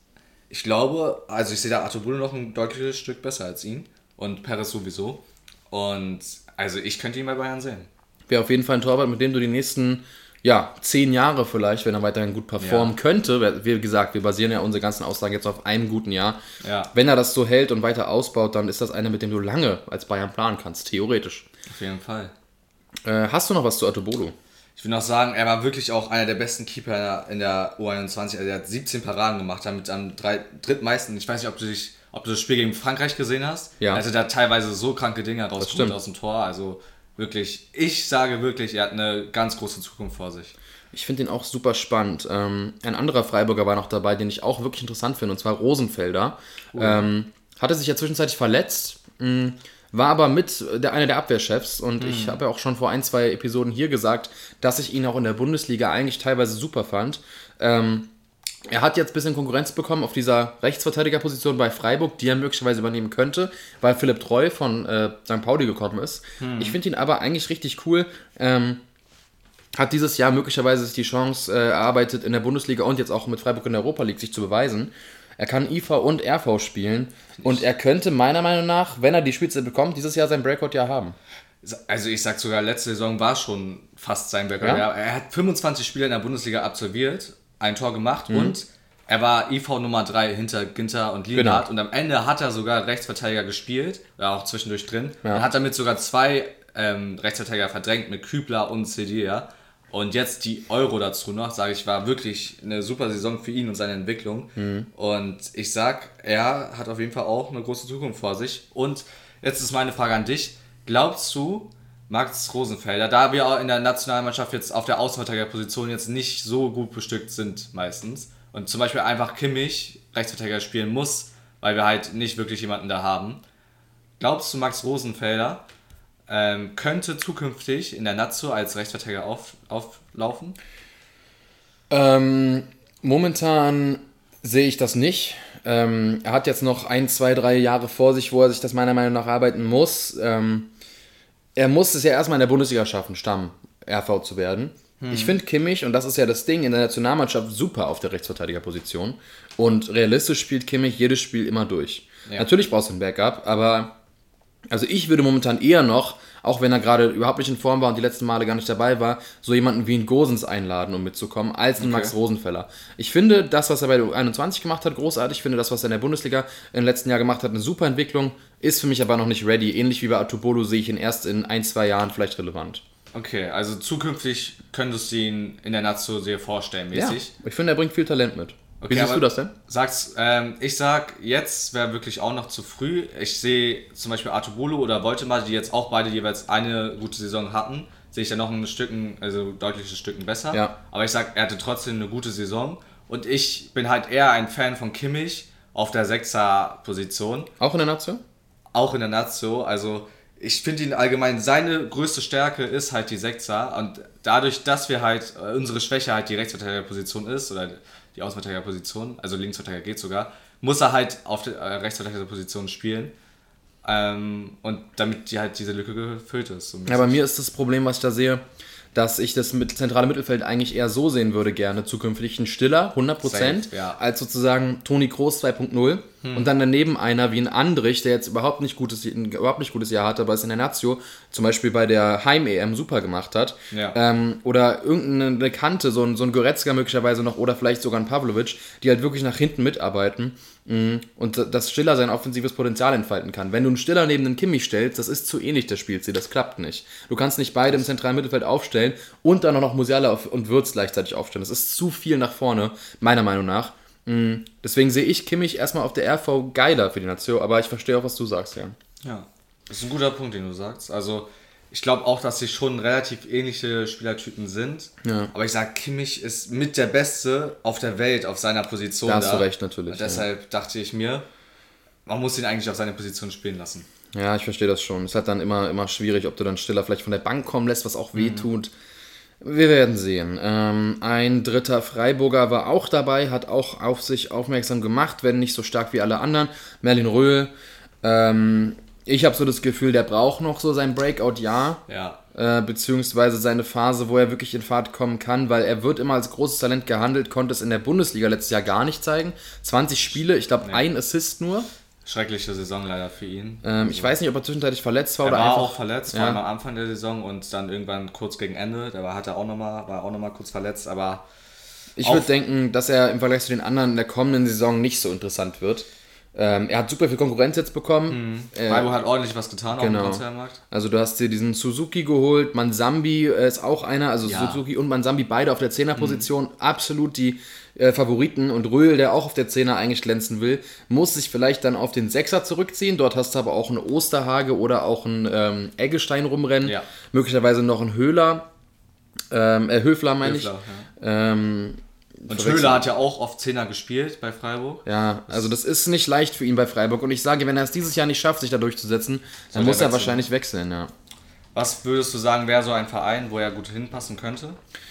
ich glaube, also ich sehe da Atobolo noch ein deutliches Stück besser als ihn. Und Perez sowieso. Und also ich könnte ihn bei Bayern sehen. Wäre auf jeden Fall ein Torwart, mit dem du die nächsten, ja, zehn Jahre vielleicht, wenn er weiterhin gut performen Ja. könnte. Wie gesagt, wir basieren ja unsere ganzen Aussagen jetzt auf einem guten Jahr. Ja. Wenn er das so hält und weiter ausbaut, dann ist das einer, mit dem du lange als Bayern planen kannst, theoretisch. Auf jeden Fall. Äh, hast du noch was zu Atobolo? Ich will noch sagen, er war wirklich auch einer der besten Keeper in der U einundzwanzig. Also er hat siebzehn Paraden gemacht, damit am drei, drittmeisten. Ich weiß nicht, ob du, dich, ob du das Spiel gegen Frankreich gesehen hast. Ja. Also der hat teilweise so kranke Dinge stimmt. rausgeholt aus dem Tor. Also wirklich, ich sage wirklich, er hat eine ganz große Zukunft vor sich. Ich finde ihn auch super spannend. Ähm, ein anderer Freiburger war noch dabei, den ich auch wirklich interessant finde, und zwar Rosenfelder. Cool. Ähm, hatte sich ja zwischenzeitlich verletzt, mh, war aber mit der, einer der Abwehrchefs, und ich habe ja auch schon vor ein, zwei Episoden hier gesagt, dass ich ihn auch in der Bundesliga eigentlich teilweise super fand. Ähm, er hat jetzt ein bisschen Konkurrenz bekommen auf dieser Rechtsverteidigerposition bei Freiburg, die er möglicherweise übernehmen könnte, weil Philipp Treu von äh, Sankt Pauli gekommen ist. Hm. Ich finde ihn aber eigentlich richtig cool. Ähm, hat dieses Jahr möglicherweise sich die Chance äh, erarbeitet, in der Bundesliga und jetzt auch mit Freiburg in der Europa League sich zu beweisen. Er kann I V und R V spielen und er könnte meiner Meinung nach, wenn er die Spielzeit bekommt, dieses Jahr sein Breakout-Jahr haben. Also ich sag sogar, letzte Saison war schon fast sein Breakout. Ja? Er hat fünfundzwanzig Spiele in der Bundesliga absolviert, ein Tor gemacht Mhm. und er war I V Nummer drei hinter Ginter und Lienhardt. Genau. Und am Ende hat er sogar Rechtsverteidiger gespielt, war auch zwischendurch drin. Ja. Er hat damit sogar zwei ähm, Rechtsverteidiger verdrängt mit Kübler und Cedia. Und jetzt die Euro dazu noch, sage ich, war wirklich eine super Saison für ihn und seine Entwicklung. Mhm. Und ich sag, er hat auf jeden Fall auch eine große Zukunft vor sich. Und jetzt ist meine Frage an dich. Glaubst du, Max Rosenfelder, da wir auch in der Nationalmannschaft jetzt auf der Außenverteidigerposition jetzt nicht so gut bestückt sind meistens und zum Beispiel einfach Kimmich Rechtsverteidiger spielen muss, weil wir halt nicht wirklich jemanden da haben. Glaubst du, Max Rosenfelder ähm, könnte zukünftig in der Nazio als Rechtsverteidiger auf, auflaufen? Ähm, momentan sehe ich das nicht. Ähm, er hat jetzt noch ein, zwei, drei Jahre vor sich, wo er sich das meiner Meinung nach arbeiten muss. Ähm, er muss es ja erstmal in der Bundesliga schaffen, Stamm-R V zu werden. Hm. Ich finde Kimmich, und das ist ja das Ding, in der Nationalmannschaft super auf der Rechtsverteidigerposition. Und realistisch spielt Kimmich jedes Spiel immer durch. Ja. Natürlich brauchst du ein Backup, aber also ich würde momentan eher noch, auch wenn er gerade überhaupt nicht in Form war und die letzten Male gar nicht dabei war, so jemanden wie einen Gosens einladen, um mitzukommen, als einen Okay. Max Rosenfeller. Ich finde das, was er bei der U einundzwanzig gemacht hat, großartig. Ich finde das, was er in der Bundesliga im letzten Jahr gemacht hat, eine super Entwicklung. Ist für mich aber noch nicht ready. Ähnlich wie bei Atobolo sehe ich ihn erst in ein, zwei Jahren vielleicht relevant. Okay, also zukünftig könntest du ihn in der Nazio dir vorstellen, mäßig. Ja, ich finde, er bringt viel Talent mit. Okay, Wie siehst aber du das denn? Sag's, ähm, ich sag, jetzt wäre wirklich auch noch zu früh. Ich sehe zum Beispiel Atobolo oder Woltemar, die jetzt auch beide jeweils eine gute Saison hatten, sehe ich ja noch ein Stücken, also deutliches Stücken besser. Ja. Aber ich sag, er hatte trotzdem eine gute Saison. Und ich bin halt eher ein Fan von Kimmich auf der Sechser-Position. Auch in der Nation? Auch in der Nazio. Also ich finde ihn allgemein, seine größte Stärke ist halt die Sechser. Und dadurch, dass wir halt, äh, unsere Schwäche halt die Rechtsverteidigerposition ist, oder die Außenverteidigerposition, also Linksverteidiger geht sogar, muss er halt auf der äh, Rechtsverteidigerposition spielen. Ähm, und damit die halt diese Lücke gefüllt ist. So Ja, bei mir ist das Problem, was ich da sehe, dass ich das mit zentrale Mittelfeld eigentlich eher so sehen würde gerne, zukünftig ein Stiller, hundert Prozent, Safe, ja. als sozusagen Toni Kroos zwei Punkt null. Hm. Und dann daneben einer wie ein Andrich, der jetzt überhaupt nicht gutes, ein überhaupt nicht gutes Jahr hatte, aber es in der Nazio zum Beispiel bei der Heim-E M super gemacht hat. Ja. Ähm, oder irgendeine Kante, so ein, so ein Goretzka möglicherweise noch oder vielleicht sogar ein Pavlovic, die halt wirklich nach hinten mitarbeiten und dass Stiller sein offensives Potenzial entfalten kann. Wenn du einen Stiller neben den Kimmich stellst, das ist zu ähnlich das Spielziel, das klappt nicht. Du kannst nicht beide im zentralen Mittelfeld aufstellen und dann auch noch Musiala und Würz gleichzeitig aufstellen. Das ist zu viel nach vorne, meiner Meinung nach. Deswegen sehe ich Kimmich erstmal auf der R V geiler für die Nation, aber ich verstehe auch, was du sagst, Jan. Ja, das ist ein guter Punkt, den du sagst. Also ich glaube auch, dass sie schon relativ ähnliche Spielertypen sind. Ja. Aber ich sage, Kimmich ist mit der Beste auf der Welt auf seiner Position. Da hast da. du recht, natürlich. Und deshalb ja. dachte ich mir, man muss ihn eigentlich auf seine Position spielen lassen. Ja, ich verstehe das schon. Es ist halt dann immer, immer schwierig, ob du dann Stiller vielleicht von der Bank kommen lässt, was auch weh tut. Mhm. Wir werden sehen. Ähm, ein dritter Freiburger war auch dabei, hat auch auf sich aufmerksam gemacht, wenn nicht so stark wie alle anderen. Merlin Röhl. Ähm, ich habe so das Gefühl, der braucht noch so sein Breakout-Jahr. Ja. Äh, beziehungsweise seine Phase, wo er wirklich in Fahrt kommen kann, weil er wird immer als großes Talent gehandelt, konnte es in der Bundesliga letztes Jahr gar nicht zeigen. zwanzig Spiele, ich glaube nee. ein Assist nur. Schreckliche Saison leider für ihn. Ähm, also ich weiß nicht, ob er zwischenzeitlich verletzt war er oder war einfach... Er war auch verletzt, ja. vor allem am Anfang der Saison und dann irgendwann kurz gegen Ende. Da war, hat er auch noch mal, war auch nochmal kurz verletzt, aber... Ich würde denken, dass er im Vergleich zu den anderen in der kommenden Saison nicht so interessant wird. Ähm, er hat super viel Konkurrenz jetzt bekommen. Mhm. Freiburg äh, hat ordentlich was getan genau. auf dem Transfermarkt. Also du hast dir diesen Suzuki geholt, Mansambi äh, ist auch einer, also ja. Suzuki und Mansambi beide auf der Zehnerposition, mhm. absolut die äh, Favoriten und Röhl, der auch auf der Zehner eigentlich glänzen will, muss sich vielleicht dann auf den Sechser zurückziehen. Dort hast du aber auch einen Osterhage oder auch einen ähm, Eggestein rumrennen, ja. möglicherweise noch einen Höhler, ähm, äh, Höfler meine ich. Ja. Ähm, Und Höhler hat ja auch oft Zehner gespielt bei Freiburg. Ja, also das ist nicht leicht für ihn bei Freiburg. Und ich sage, wenn er es dieses Jahr nicht schafft, sich da durchzusetzen, dann muss er wechseln. wahrscheinlich wechseln, ja. Was würdest du sagen, wäre so ein Verein, wo er gut hinpassen könnte?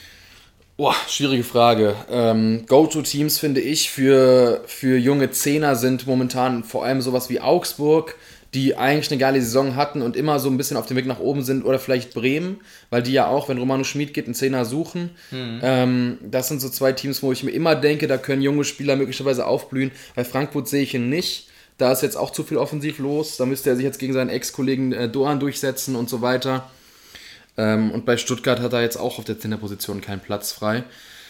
Boah, schwierige Frage. Ähm, Go-To-Teams, finde ich, für, für junge Zehner sind momentan vor allem sowas wie Augsburg, die eigentlich eine geile Saison hatten und immer so ein bisschen auf dem Weg nach oben sind, oder vielleicht Bremen, weil die ja auch, wenn Romano Schmid geht, einen Zehner suchen. Mhm. Ähm, das sind so zwei Teams, wo ich mir immer denke, da können junge Spieler möglicherweise aufblühen. Bei Frankfurt sehe ich ihn nicht. Da ist jetzt auch zu viel offensiv los. Da müsste er sich jetzt gegen seinen Ex-Kollegen äh, Doan durchsetzen und so weiter. Ähm, und bei Stuttgart hat er jetzt auch auf der Zehnerposition keinen Platz frei.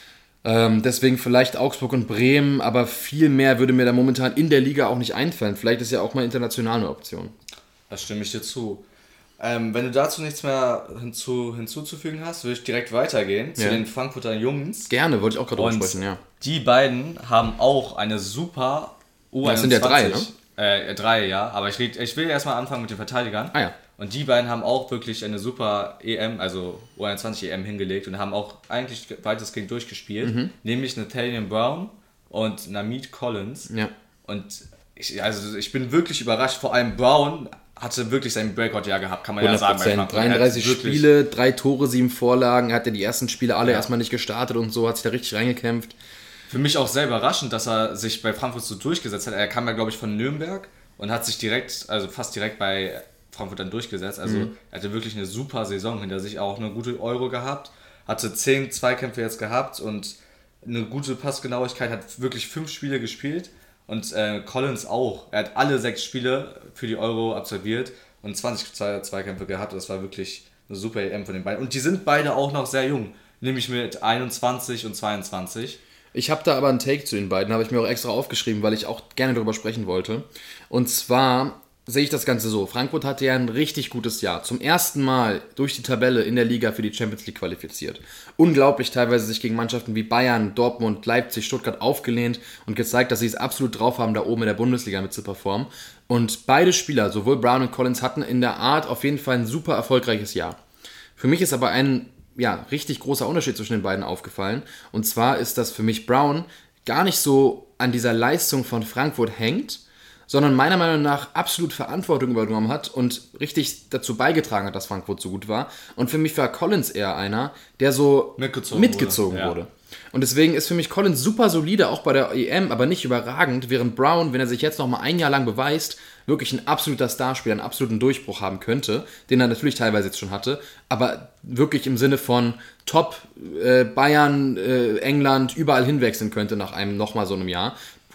Ähm, deswegen vielleicht Augsburg und Bremen, aber viel mehr würde mir da momentan in der Liga auch nicht einfallen. Vielleicht ist ja auch mal international eine Option. Da stimme ich dir zu. Ähm, wenn du dazu nichts mehr hinzu, hinzuzufügen hast, würde ich direkt weitergehen zu ja. den Frankfurter Jungs. Gerne, wollte ich auch gerade drüber sprechen, ja. Die beiden haben auch eine super U einundzwanzig. Das sind ja drei, ne? Äh, drei, ja. Aber ich, red, ich will erstmal anfangen mit den Verteidigern. Ah ja. Und die beiden haben auch wirklich eine super E M, also U einundzwanzig E M hingelegt und haben auch eigentlich weitestgehend durchgespielt. Mhm. Nämlich Nathaniel Brown und Namid Collins. Ja. Und ich, also ich bin wirklich überrascht, vor allem Brown hatte wirklich sein Breakout-Jahr gehabt, kann man ja sagen. Bei dreiunddreißig Spiele, drei Tore, sieben Vorlagen, hat er die ersten Spiele alle ja. erstmal nicht gestartet und so, hat sich da richtig reingekämpft. Für mich auch sehr überraschend, dass er sich bei Frankfurt so durchgesetzt hat. Er kam ja, glaube ich, von Nürnberg und hat sich direkt, also fast direkt bei Frankfurt dann durchgesetzt. Also mhm. er hatte wirklich eine super Saison hinter sich, auch eine gute Euro gehabt, hatte zehn Zweikämpfe jetzt gehabt und eine gute Passgenauigkeit, hat wirklich fünf Spiele gespielt und äh, Collins auch. Er hat alle sechs Spiele für die Euro absolviert und zwanzig Zweikämpfe gehabt. Das war wirklich eine super E M von den beiden. Und die sind beide auch noch sehr jung, nämlich mit einundzwanzig und zweiundzwanzig. Ich habe da aber einen Take zu den beiden, habe ich mir auch extra aufgeschrieben, weil ich auch gerne darüber sprechen wollte. Und zwar sehe ich das Ganze so. Frankfurt hatte ja ein richtig gutes Jahr. Zum ersten Mal durch die Tabelle in der Liga für die Champions League qualifiziert. Unglaublich teilweise sich gegen Mannschaften wie Bayern, Dortmund, Leipzig, Stuttgart aufgelehnt und gezeigt, dass sie es absolut drauf haben, da oben in der Bundesliga mit zu performen. Und beide Spieler, sowohl Brown und Collins, hatten in der Art auf jeden Fall ein super erfolgreiches Jahr. Für mich ist aber ein ja, richtig großer Unterschied zwischen den beiden aufgefallen. Und zwar ist, dass für mich Brown gar nicht so an dieser Leistung von Frankfurt hängt, sondern meiner Meinung nach absolut Verantwortung übernommen hat und richtig dazu beigetragen hat, dass Frankfurt so gut war. Und für mich war Collins eher einer, der so mitgezogen, mitgezogen wurde. wurde. Ja. Und deswegen ist für mich Collins super solide, auch bei der E M, aber nicht überragend, während Brown, wenn er sich jetzt noch mal ein Jahr lang beweist, wirklich ein absoluter Starspieler, einen absoluten Durchbruch haben könnte, den er natürlich teilweise jetzt schon hatte, aber wirklich im Sinne von Top äh, Bayern, äh, England, überall hinwechseln könnte nach einem nochmal so einem Jahr.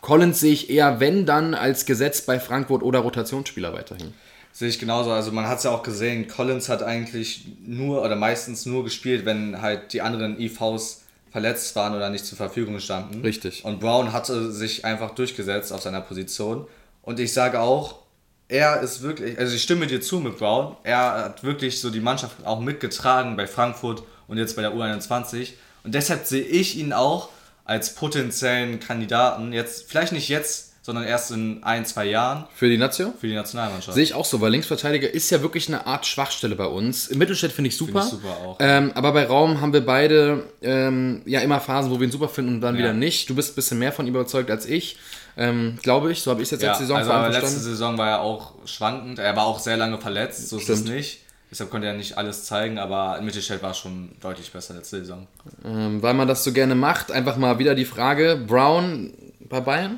Collins sehe ich eher, wenn dann, als Gesetz bei Frankfurt oder Rotationsspieler weiterhin. Sehe ich genauso. Also man hat es ja auch gesehen, Collins hat eigentlich nur oder meistens nur gespielt, wenn halt die anderen I Vs verletzt waren oder nicht zur Verfügung standen. Richtig. Und Brown hatte sich einfach durchgesetzt auf seiner Position. Und ich sage auch, er ist wirklich, also ich stimme dir zu mit Brown, er hat wirklich so die Mannschaft auch mitgetragen bei Frankfurt und jetzt bei der U einundzwanzig. Und deshalb sehe ich ihn auch als potenziellen Kandidaten, jetzt vielleicht nicht jetzt, sondern erst in ein, zwei Jahren. Für die Nation? Für die Nationalmannschaft. Sehe ich auch so, weil Linksverteidiger ist ja wirklich eine Art Schwachstelle bei uns. Im Mittelstädt finde ich super. Finde ich super auch. Ähm, aber bei Raum haben wir beide ähm, ja immer Phasen, wo wir ihn super finden und dann ja. wieder nicht. Du bist ein bisschen mehr von ihm überzeugt als ich, ähm, glaube ich. So habe ich es jetzt ja, letzte Saison also verstanden. letzte Saison war er auch schwankend. Er war auch sehr lange verletzt, so Stimmt. ist es nicht. Deshalb konnte er nicht alles zeigen, aber im Mittelfeld war schon deutlich besser letzte Saison. Ähm, weil man das so gerne macht, einfach mal wieder die Frage, Brown bei Bayern?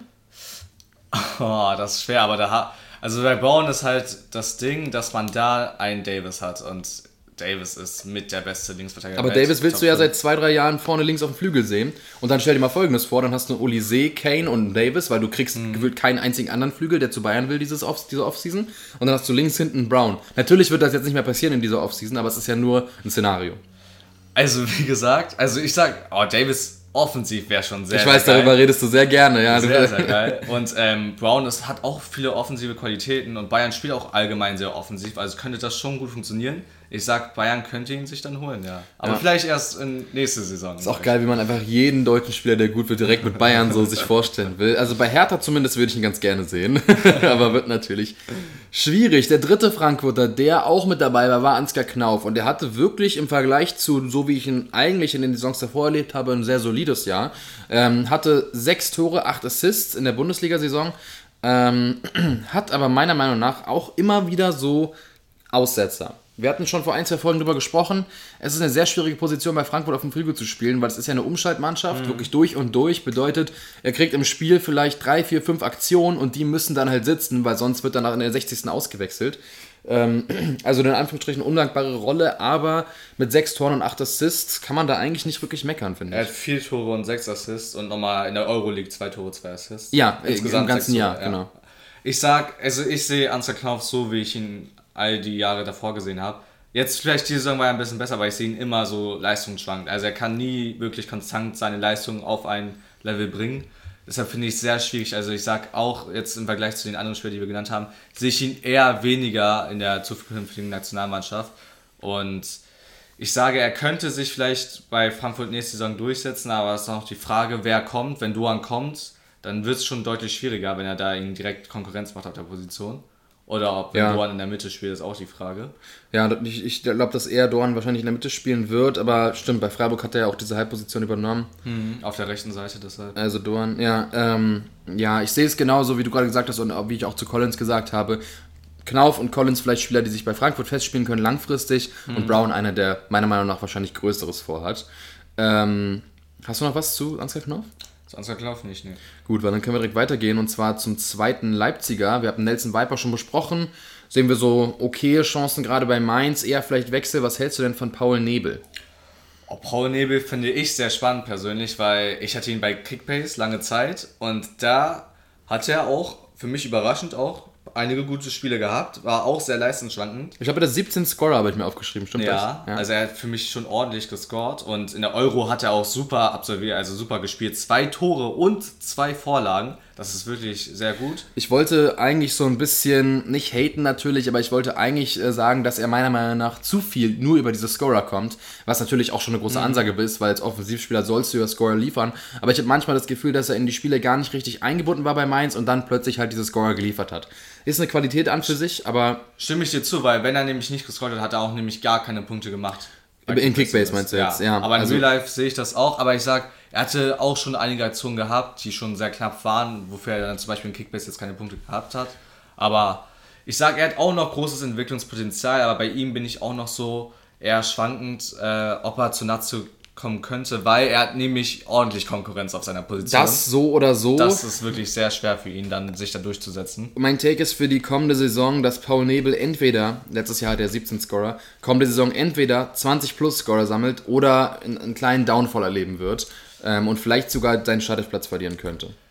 Oh, das ist schwer, aber da also bei Brown ist halt das Ding, dass man da einen Davis hat und Davis ist mit der beste Linksverteidiger. Aber Davis willst du ja seit zwei, drei Jahren vorne links auf dem Flügel sehen und dann stell dir mal Folgendes vor, dann hast du Olise, Kane und Davis, weil du kriegst mhm. gewillt keinen einzigen anderen Flügel, der zu Bayern will dieses Off- diese Offseason und dann hast du links hinten Brown. Natürlich wird das jetzt nicht mehr passieren in dieser Offseason, aber es ist ja nur ein Szenario. Also wie gesagt, also ich sag, oh Davis offensiv wäre schon sehr, Ich weiß, sehr geil. darüber redest du sehr gerne. Ja. Sehr, sehr geil. Und ähm, Brown ist, hat auch viele offensive Qualitäten und Bayern spielt auch allgemein sehr offensiv, also könnte das schon gut funktionieren. Ich sag, Bayern könnte ihn sich dann holen, ja. Aber ja. vielleicht erst in nächste Saison. Ist auch geil, wie man einfach jeden deutschen Spieler, der gut wird, direkt mit Bayern so sich vorstellen will. Also bei Hertha zumindest würde ich ihn ganz gerne sehen. Aber wird natürlich schwierig. Der dritte Frankfurter, der auch mit dabei war, war Ansgar Knauf. Und der hatte wirklich im Vergleich zu, so wie ich ihn eigentlich in den Saisons davor erlebt habe, ein sehr solides Jahr. Ähm, hatte sechs Tore, acht Assists in der Bundesliga-Saison. Ähm, hat aber meiner Meinung nach auch immer wieder so Aussetzer. Wir hatten schon vor ein, zwei Folgen darüber gesprochen. Es ist eine sehr schwierige Position bei Frankfurt auf dem Flügel zu spielen, weil es ist ja eine Umschaltmannschaft, mhm. wirklich durch und durch. Bedeutet, er kriegt im Spiel vielleicht drei, vier, fünf Aktionen und die müssen dann halt sitzen, weil sonst wird danach in der sechzigsten ausgewechselt. Ähm, also in Anführungsstrichen undankbare Rolle, aber mit sechs Toren und acht Assists kann man da eigentlich nicht wirklich meckern, finde ich. Er hat vier Tore und sechs Assists und nochmal in der Euroleague zwei Tore, zwei Assists. Ja, insgesamt im ganzen Jahr, Tore, ja. Genau. Ich sag, also ich sehe Ansgar Knauf so, wie ich ihn all die Jahre davor gesehen habe. Jetzt vielleicht diese Saison war er ein bisschen besser, aber ich sehe ihn immer so leistungsschwankend. Also er kann nie wirklich konstant seine Leistung auf ein Level bringen. Deshalb finde ich es sehr schwierig. Also ich sage auch jetzt im Vergleich zu den anderen Spielern, die wir genannt haben, sehe ich ihn eher weniger in der zukünftigen Nationalmannschaft. Und ich sage, er könnte sich vielleicht bei Frankfurt nächste Saison durchsetzen, aber es ist noch die Frage, wer kommt. Wenn Doan kommt, dann wird es schon deutlich schwieriger, wenn er da ihn direkt Konkurrenz macht auf der Position. Oder ob ja. Doan in der Mitte spielt, ist auch die Frage. Ja, ich, ich glaube, dass eher Doan wahrscheinlich in der Mitte spielen wird, aber stimmt, bei Freiburg hat er ja auch diese Halbposition übernommen. Mhm, auf der rechten Seite deshalb. Also Doan, ja, ähm, ja, ich sehe es genauso, wie du gerade gesagt hast und auch, wie ich auch zu Collins gesagt habe. Knauf und Collins vielleicht Spieler, die sich bei Frankfurt festspielen können langfristig mhm. und Brown einer, der meiner Meinung nach wahrscheinlich Größeres vorhat. Ähm, hast du noch was zu Ansgar Knauf? Zu Ansgar Knauf nicht, ne. Gut, weil dann können wir direkt weitergehen und zwar zum zweiten Leipziger. Wir haben Nelson Viper schon besprochen. Sehen wir so okaye Chancen gerade bei Mainz, eher vielleicht Wechsel. Was hältst du denn von Paul Nebel? Oh, Paul Nebel finde ich sehr spannend persönlich, weil ich hatte ihn bei Kickbase lange Zeit und da hat er auch, für mich überraschend auch, einige gute Spiele gehabt, war auch sehr leistungsschwankend. Ich habe da siebzehn Scorer, habe ich mir aufgeschrieben, stimmt ja, das? Ja, also er hat für mich schon ordentlich gescored und in der Euro hat er auch super absolviert, also super gespielt. Zwei Tore und zwei Vorlagen, das ist wirklich sehr gut. Ich wollte eigentlich so ein bisschen, nicht haten natürlich, aber ich wollte eigentlich sagen, dass er meiner Meinung nach zu viel nur über diese Scorer kommt, was natürlich auch schon eine große Ansage mhm. ist, weil als Offensivspieler sollst du ja Scorer liefern, aber ich habe manchmal das Gefühl, dass er in die Spiele gar nicht richtig eingebunden war bei Mainz und dann plötzlich halt diese Scorer geliefert hat. Ist eine Qualität an für sich, aber... Stimme ich dir zu, weil wenn er nämlich nicht gescored hat, hat er auch nämlich gar keine Punkte gemacht. In Kickbase meinst du jetzt, ja. ja. Aber in also, Real Life sehe ich das auch, aber ich sag, er hatte auch schon einige Aktionen gehabt, die schon sehr knapp waren, wofür er dann zum Beispiel in Kickbase jetzt keine Punkte gehabt hat. Aber ich sag, er hat auch noch großes Entwicklungspotenzial, aber bei ihm bin ich auch noch so eher schwankend, äh, ob er zu Nazio kommen könnte, weil er hat nämlich ordentlich Konkurrenz auf seiner Position. Das so oder so. Das ist wirklich sehr schwer für ihn, dann sich da durchzusetzen. Mein Take ist für die kommende Saison, dass Paul Nebel entweder, letztes Jahr hat er siebzehn Scorer, kommende Saison entweder zwanzig plus Scorer sammelt oder einen kleinen Downfall erleben wird ähm, und vielleicht sogar seinen Startelfplatz verlieren könnte.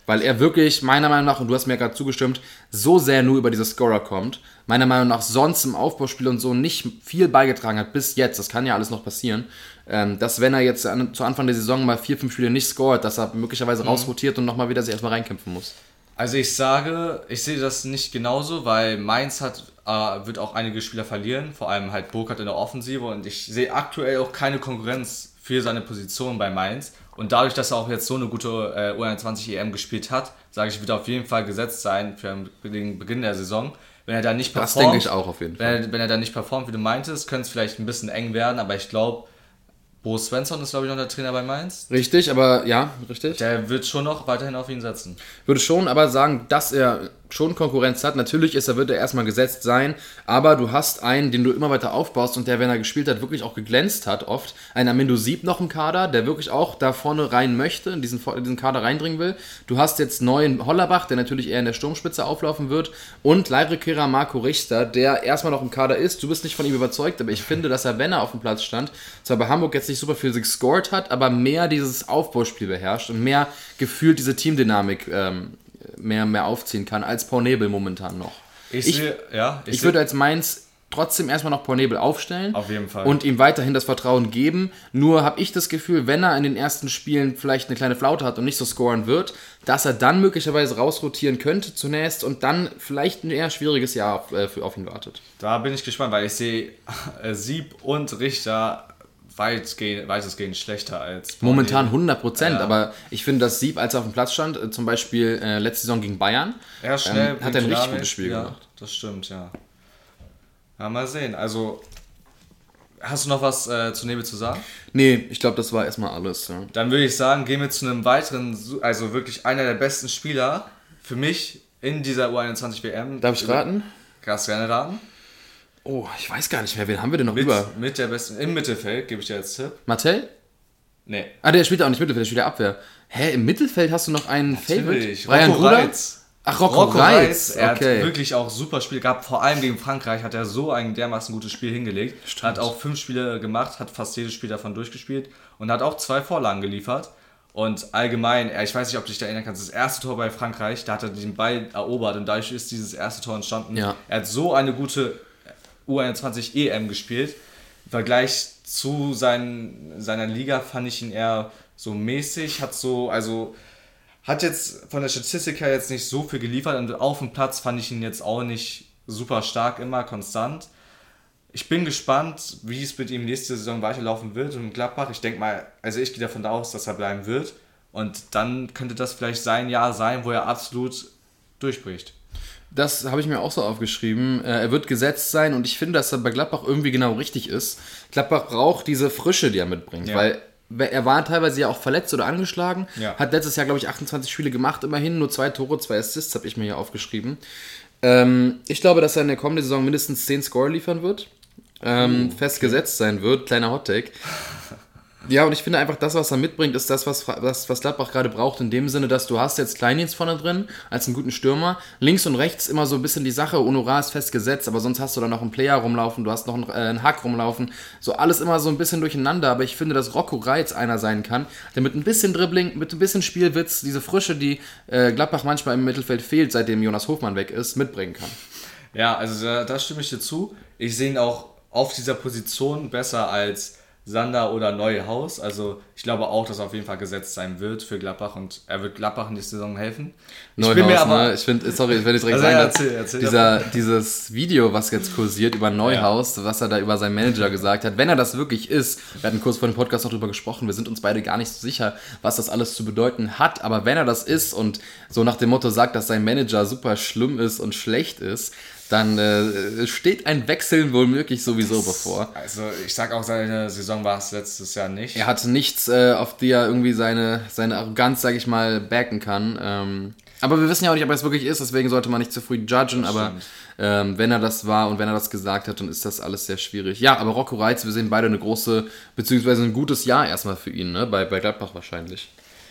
Weil er wirklich, meiner Meinung nach, und du hast mir gerade zugestimmt, so sehr nur über diese Scorer kommt. Meiner Meinung nach sonst im Aufbauspiel und so nicht viel beigetragen hat bis jetzt. Das kann ja alles noch passieren. Ähm, dass wenn er jetzt an, zu Anfang der Saison mal vier, fünf Spiele nicht scoret, dass er möglicherweise mhm. rausrotiert und nochmal wieder sich erstmal reinkämpfen muss. Also ich sage, ich sehe das nicht genauso, weil Mainz hat, äh, wird auch einige Spieler verlieren, vor allem halt Burkhardt in der Offensive und ich sehe aktuell auch keine Konkurrenz für seine Position bei Mainz und dadurch, dass er auch jetzt so eine gute äh, U einundzwanzig E M gespielt hat, sage ich, wird er auf jeden Fall gesetzt sein für den Beginn der Saison. Wenn er da nicht performt, das denke ich auch auf jeden Fall. Wenn er, wenn er da nicht performt, wie du meintest, könnte es vielleicht ein bisschen eng werden, aber ich glaube, Bo Svensson ist, glaube ich, noch der Trainer bei Mainz. Richtig, aber ja, richtig. Der wird schon noch weiterhin auf ihn setzen. Würde schon aber sagen, dass er schon Konkurrenz hat. Natürlich ist er, wird er erstmal gesetzt sein, aber du hast einen, den du immer weiter aufbaust und der, wenn er gespielt hat, wirklich auch geglänzt hat oft. Ein Amendo Sieb noch im Kader, der wirklich auch da vorne rein möchte, in diesen, in diesen Kader reindringen will. Du hast jetzt neuen Hollerbach, der natürlich eher in der Sturmspitze auflaufen wird und Leirekera Marco Richter, der erstmal noch im Kader ist. Du bist nicht von ihm überzeugt, aber ich finde, dass er, wenn er auf dem Platz stand, zwar bei Hamburg jetzt nicht super viel gescored hat, aber mehr dieses Aufbauspiel beherrscht und mehr gefühlt diese Teamdynamik ähm, mehr, mehr aufziehen kann als Paul Nebel momentan noch. Ich, ich, seh, ja, ich, ich würde als Mainz trotzdem erstmal noch Paul Nebel aufstellen. Auf jeden Fall. Und ihm weiterhin das Vertrauen geben. Nur habe ich das Gefühl, wenn er in den ersten Spielen vielleicht eine kleine Flaute hat und nicht so scoren wird, dass er dann möglicherweise rausrotieren könnte zunächst und dann vielleicht ein eher schwieriges Jahr auf, äh, auf ihn wartet. Da bin ich gespannt, weil ich sehe äh, Sieb und Richter weitgehend, weitestgehend schlechter als Paul momentan Nebel. hundert Prozent, ja. Aber ich finde, dass Sieb, als er auf dem Platz stand, äh, zum Beispiel äh, letzte Saison gegen Bayern, ja, schnell ähm, hat er ein richtig gutes Spiel ja, gemacht. Das stimmt, ja. Ja, mal sehen. Also, hast du noch was äh, zu Nebel zu sagen? Nee, ich glaube, das war erstmal alles. Ja. Dann würde ich sagen, gehen wir zu einem weiteren, also wirklich einer der besten Spieler für mich in dieser U einundzwanzig W M. Darf ich raten? Kannst du gerne raten? Oh, ich weiß gar nicht mehr. Wen haben wir denn noch mit, über? Mit der besten, im Mittelfeld, gebe ich dir jetzt Tipp. Martell? Nee. Ah, der spielt auch nicht Mittelfeld, der spielt ja Abwehr. Hä, im Mittelfeld hast du noch einen Natürlich. Favorite? Brian Rocco Reitz. Ach, Rocco, Rocco Reitz. Er okay. hat wirklich auch super Spiele gehabt. Vor allem gegen Frankreich hat er so ein dermaßen gutes Spiel hingelegt. Stimmt. Hat auch fünf Spiele gemacht, hat fast jedes Spiel davon durchgespielt und hat auch zwei Vorlagen geliefert. Und allgemein, ich weiß nicht, ob du dich da erinnern kannst, das erste Tor bei Frankreich, da hat er den Ball erobert und dadurch ist dieses erste Tor entstanden. Ja. Er hat so eine gute U einundzwanzig E M gespielt. Im Vergleich zu seinen, seiner Liga fand ich ihn eher so mäßig, hat so, also hat jetzt von der Statistik her jetzt nicht so viel geliefert und auf dem Platz fand ich ihn jetzt auch nicht super stark, immer konstant. Ich bin gespannt, wie es mit ihm nächste Saison weiterlaufen wird und in Gladbach. Ich denke mal, also ich gehe davon aus, dass er bleiben wird und dann könnte das vielleicht sein Jahr sein, wo er absolut durchbricht. Das habe ich mir auch so aufgeschrieben. Er wird gesetzt sein und ich finde, dass er bei Gladbach irgendwie genau richtig ist. Gladbach braucht diese Frische, die er mitbringt, ja. weil er war teilweise ja auch verletzt oder angeschlagen. Ja. Hat letztes Jahr, glaube ich, achtundzwanzig Spiele gemacht, immerhin. Nur zwei Tore, zwei Assists, habe ich mir hier aufgeschrieben. Ähm, ich glaube, dass er in der kommenden Saison mindestens zehn Score liefern wird. Ähm, oh, festgesetzt sein wird. Kleiner Hottake. Ja, und ich finde einfach, das, was er mitbringt, ist das, was, was, was Gladbach gerade braucht, in dem Sinne, dass du hast jetzt Kleindienst vorne drin, als einen guten Stürmer, links und rechts immer so ein bisschen die Sache, Honorar ist festgesetzt, aber sonst hast du da noch einen Player rumlaufen, du hast noch einen, äh, einen Hack rumlaufen, so alles immer so ein bisschen durcheinander, aber ich finde, dass Rocco Reitz einer sein kann, der mit ein bisschen Dribbling, mit ein bisschen Spielwitz, diese Frische, die äh, Gladbach manchmal im Mittelfeld fehlt, seitdem Jonas Hofmann weg ist, mitbringen kann. Ja, also da, da stimme ich dir zu. Ich sehe ihn auch auf dieser Position besser als Sander oder Neuhaus. Also ich glaube auch, dass er auf jeden Fall gesetzt sein wird für Gladbach und er wird Gladbach in die Saison helfen. Ich Neuhaus, bin mir aber, ne? Ich finde, sorry, wenn ich direkt also sagen ja, darf, erzähl, erzähl dieser, dieses Video, was jetzt kursiert über Neuhaus, ja. was er da über seinen Manager gesagt hat, wenn er das wirklich ist, wir hatten kurz vor dem Podcast noch drüber gesprochen, wir sind uns beide gar nicht so sicher, was das alles zu bedeuten hat, aber wenn er das ist und so nach dem Motto sagt, dass sein Manager super schlimm ist und schlecht ist, dann äh, steht ein Wechseln wohl möglich sowieso bevor. Also ich sag auch, seine Saison war es letztes Jahr nicht. Er hatte nichts, äh, auf die er irgendwie seine, seine Arroganz, sag ich mal, backen kann. Ähm, aber wir wissen ja auch nicht, ob er es wirklich ist, deswegen sollte man nicht zu früh judgen, das aber ähm, wenn er das war und wenn er das gesagt hat, dann ist das alles sehr schwierig. Ja, aber Rocco Reitz, wir sehen beide eine große, beziehungsweise ein gutes Jahr erstmal für ihn, ne? bei, bei Gladbach wahrscheinlich.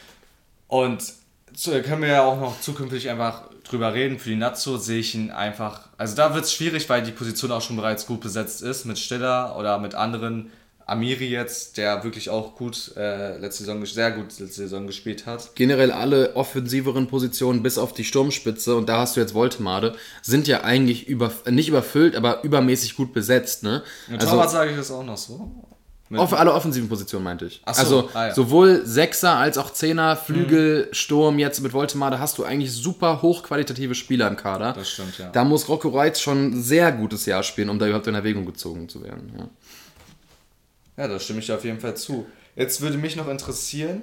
Und so, da können wir ja auch noch zukünftig einfach drüber reden. Für die Nazio sehe ich ihn einfach, also da wird es schwierig, weil die Position auch schon bereits gut besetzt ist mit Stiller oder mit anderen Amiri jetzt, der wirklich auch gut äh, letzte Saison, sehr gut letzte Saison gespielt hat. Generell alle offensiveren Positionen bis auf die Sturmspitze, und da hast du jetzt Woltemade, sind ja eigentlich über, nicht überfüllt, aber übermäßig gut besetzt. Ne? Im also, Torwart sage ich das auch noch so. Auf alle offensiven Positionen meinte ich. Ach so, also ah, ja. sowohl Sechser als auch Zehner, Flügel, mhm. Sturm, jetzt mit Woltemade hast du eigentlich super hochqualitative Spieler im Kader. Das stimmt, ja. Da muss Rocco Reitz schon ein sehr gutes Jahr spielen, um da überhaupt in Erwägung gezogen zu werden. Ja. Ja, da stimme ich dir auf jeden Fall zu. Jetzt würde mich noch interessieren,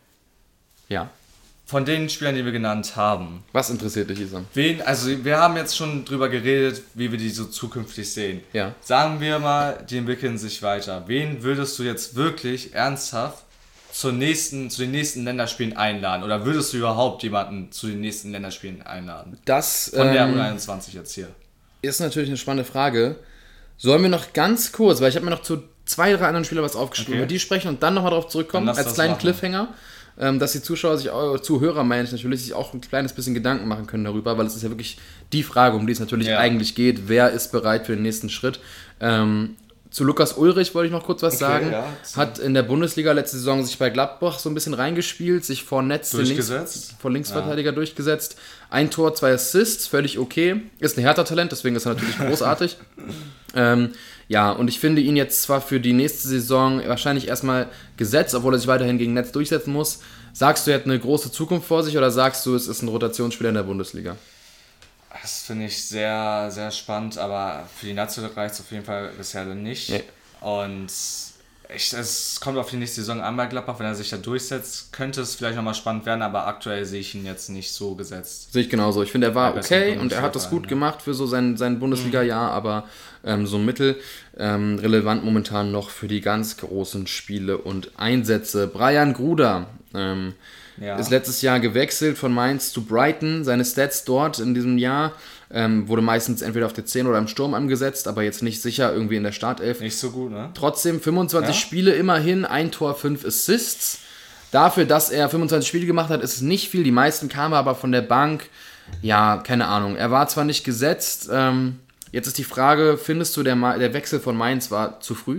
ja. von den Spielern, die wir genannt haben. Was interessiert dich, Isan? Wen, also wir haben jetzt schon drüber geredet, wie wir die so zukünftig sehen. Ja. Sagen wir mal, die entwickeln sich weiter. Wen würdest du jetzt wirklich ernsthaft zur nächsten, zu den nächsten Länderspielen einladen? Oder würdest du überhaupt jemanden zu den nächsten Länderspielen einladen? Das, von der ähm, U einundzwanzig jetzt hier. Ist natürlich eine spannende Frage. Sollen wir noch ganz kurz, weil ich habe mir noch zu zwei, drei anderen Spielern was aufgeschrieben, okay. über die sprechen und dann nochmal drauf zurückkommen, als kleinen machen. Cliffhanger, ähm, dass die Zuschauer sich, äh, Zuhörer meine ich natürlich, sich auch ein kleines bisschen Gedanken machen können darüber, weil es ist ja wirklich die Frage, um die es natürlich ja. eigentlich geht, wer ist bereit für den nächsten Schritt. Ähm, zu Lukas Ullrich wollte ich noch kurz was okay, sagen. Ja. Hat in der Bundesliga letzte Saison sich bei Gladbach so ein bisschen reingespielt, sich vor Netz den Links, vor Linksverteidiger ja. durchgesetzt. Ein Tor, zwei Assists, völlig okay. Ist ein Hertha-Talent, deswegen ist er natürlich großartig. ähm, ja, und ich finde ihn jetzt zwar für die nächste Saison wahrscheinlich erstmal gesetzt, obwohl er sich weiterhin gegen Netz durchsetzen muss. Sagst du, er hat eine große Zukunft vor sich oder sagst du, es ist ein Rotationsspieler in der Bundesliga? Das finde ich sehr, sehr spannend, aber für die National reicht es auf jeden Fall bisher nicht. Nee. Und ich, es kommt auf die nächste Saison an bei Gladbach, wenn er sich da durchsetzt, könnte es vielleicht nochmal spannend werden, aber aktuell sehe ich ihn jetzt nicht so gesetzt. Sehe ich genauso. Ich finde, er war okay und er hat das gut ja. gemacht für so sein, sein Bundesliga-Jahr, mhm. aber ähm, so mittel ähm, relevant momentan noch für die ganz großen Spiele und Einsätze. Brian Gruder ähm, ja. ist letztes Jahr gewechselt von Mainz zu Brighton. Seine Stats dort in diesem Jahr ähm, wurde meistens entweder auf der zehn oder im Sturm angesetzt, aber jetzt nicht sicher irgendwie in der Startelf. Nicht so gut, ne? Trotzdem fünfundzwanzig ja? Spiele immerhin, ein Tor, fünf Assists. Dafür, dass er fünfundzwanzig Spiele gemacht hat, ist es nicht viel. Die meisten kamen aber von der Bank. Ja, keine Ahnung. Er war zwar nicht gesetzt. Ähm, jetzt ist die Frage, findest du, der, Ma- der Wechsel von Mainz war zu früh?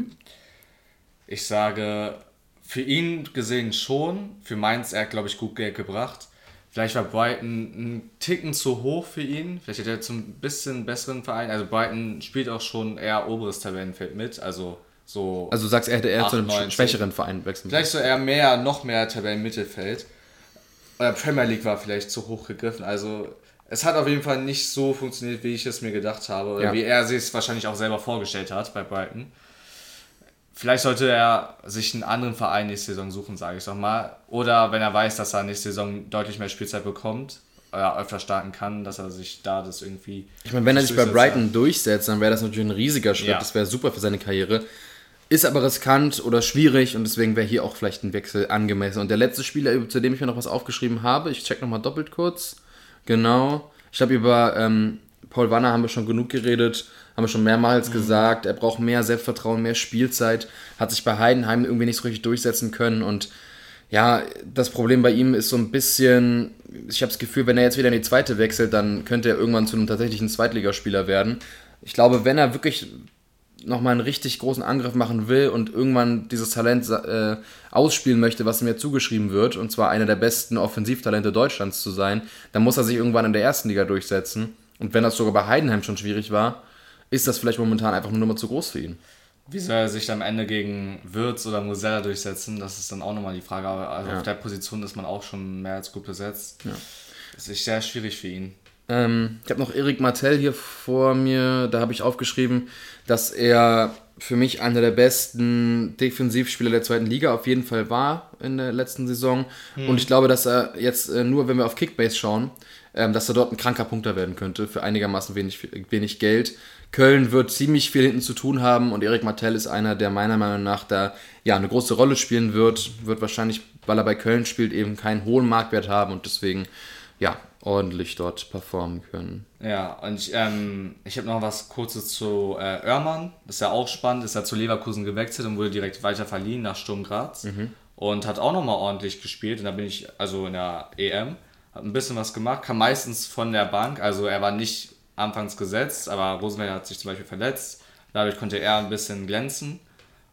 Ich sage, für ihn gesehen schon. Für Mainz, er hat, glaube ich, gut Geld gebracht. Vielleicht war Brighton ein Ticken zu hoch für ihn. Vielleicht hat er jetzt ein bisschen besseren Verein. Also Brighton spielt auch schon eher oberes Tabellenfeld mit. Also so. Also du sagst, er hätte eher zu einem neun, schwächeren Verein wechseln. Vielleicht so eher mehr, noch mehr Tabellenmittelfeld. Oder Premier League war vielleicht zu hoch gegriffen. Also es hat auf jeden Fall nicht so funktioniert, wie ich es mir gedacht habe. Oder ja. wie er sich es wahrscheinlich auch selber vorgestellt hat bei Brighton. Vielleicht sollte er sich einen anderen Verein nächste Saison suchen, sage ich doch mal. Oder wenn er weiß, dass er nächste Saison deutlich mehr Spielzeit bekommt, oder öfter starten kann, dass er sich da das irgendwie... Ich meine, wenn er sich bei Brighton hat. durchsetzt, dann wäre das natürlich ein riesiger Schritt. Ja. Das wäre super für seine Karriere. Ist aber riskant oder schwierig und deswegen wäre hier auch vielleicht ein Wechsel angemessen. Und der letzte Spieler, zu dem ich mir noch was aufgeschrieben habe, ich check nochmal doppelt kurz. Genau. Ich glaube, über ähm, Paul Wanner haben wir schon genug geredet. Haben wir schon mehrmals mhm. gesagt, er braucht mehr Selbstvertrauen, mehr Spielzeit, hat sich bei Heidenheim irgendwie nicht so richtig durchsetzen können und ja, das Problem bei ihm ist so ein bisschen, ich habe das Gefühl, wenn er jetzt wieder in die zweite wechselt, dann könnte er irgendwann zu einem tatsächlichen Zweitligaspieler werden. Ich glaube, wenn er wirklich nochmal einen richtig großen Angriff machen will und irgendwann dieses Talent äh, ausspielen möchte, was ihm ja zugeschrieben wird, und zwar einer der besten Offensivtalente Deutschlands zu sein, dann muss er sich irgendwann in der ersten Liga durchsetzen. Und wenn das sogar bei Heidenheim schon schwierig war, ist das vielleicht momentan einfach nur noch mal zu groß für ihn. Wie soll er sich am Ende gegen Wirtz oder Musella durchsetzen? Das ist dann auch nochmal die Frage. Aber also ja. auf der Position ist man auch schon mehr als gut besetzt. Ja. Das ist sehr schwierig für ihn. Ähm, ich habe noch Erik Martell hier vor mir. Da habe ich aufgeschrieben, dass er für mich einer der besten Defensivspieler der zweiten Liga auf jeden Fall war in der letzten Saison. Hm. Und ich glaube, dass er jetzt äh, nur, wenn wir auf Kickbase schauen, ähm, dass er dort ein kranker Punkter werden könnte für einigermaßen wenig, wenig Geld. Köln wird ziemlich viel hinten zu tun haben und Erik Martell ist einer, der meiner Meinung nach da ja eine große Rolle spielen wird. Wird wahrscheinlich, weil er bei Köln spielt, eben keinen hohen Marktwert haben und deswegen ja ordentlich dort performen können. Ja, und ich, ähm, ich habe noch was Kurzes zu äh, Oermann. Das ist ja auch spannend. Ist ja zu Leverkusen gewechselt und wurde direkt weiter verliehen nach Sturm Graz. Mhm. Und hat auch nochmal ordentlich gespielt. Und da bin ich also in der E M. Hat ein bisschen was gemacht. Kam meistens von der Bank. Also er war nicht anfangs gesetzt, aber Rosenberg hat sich zum Beispiel verletzt. Dadurch konnte er ein bisschen glänzen.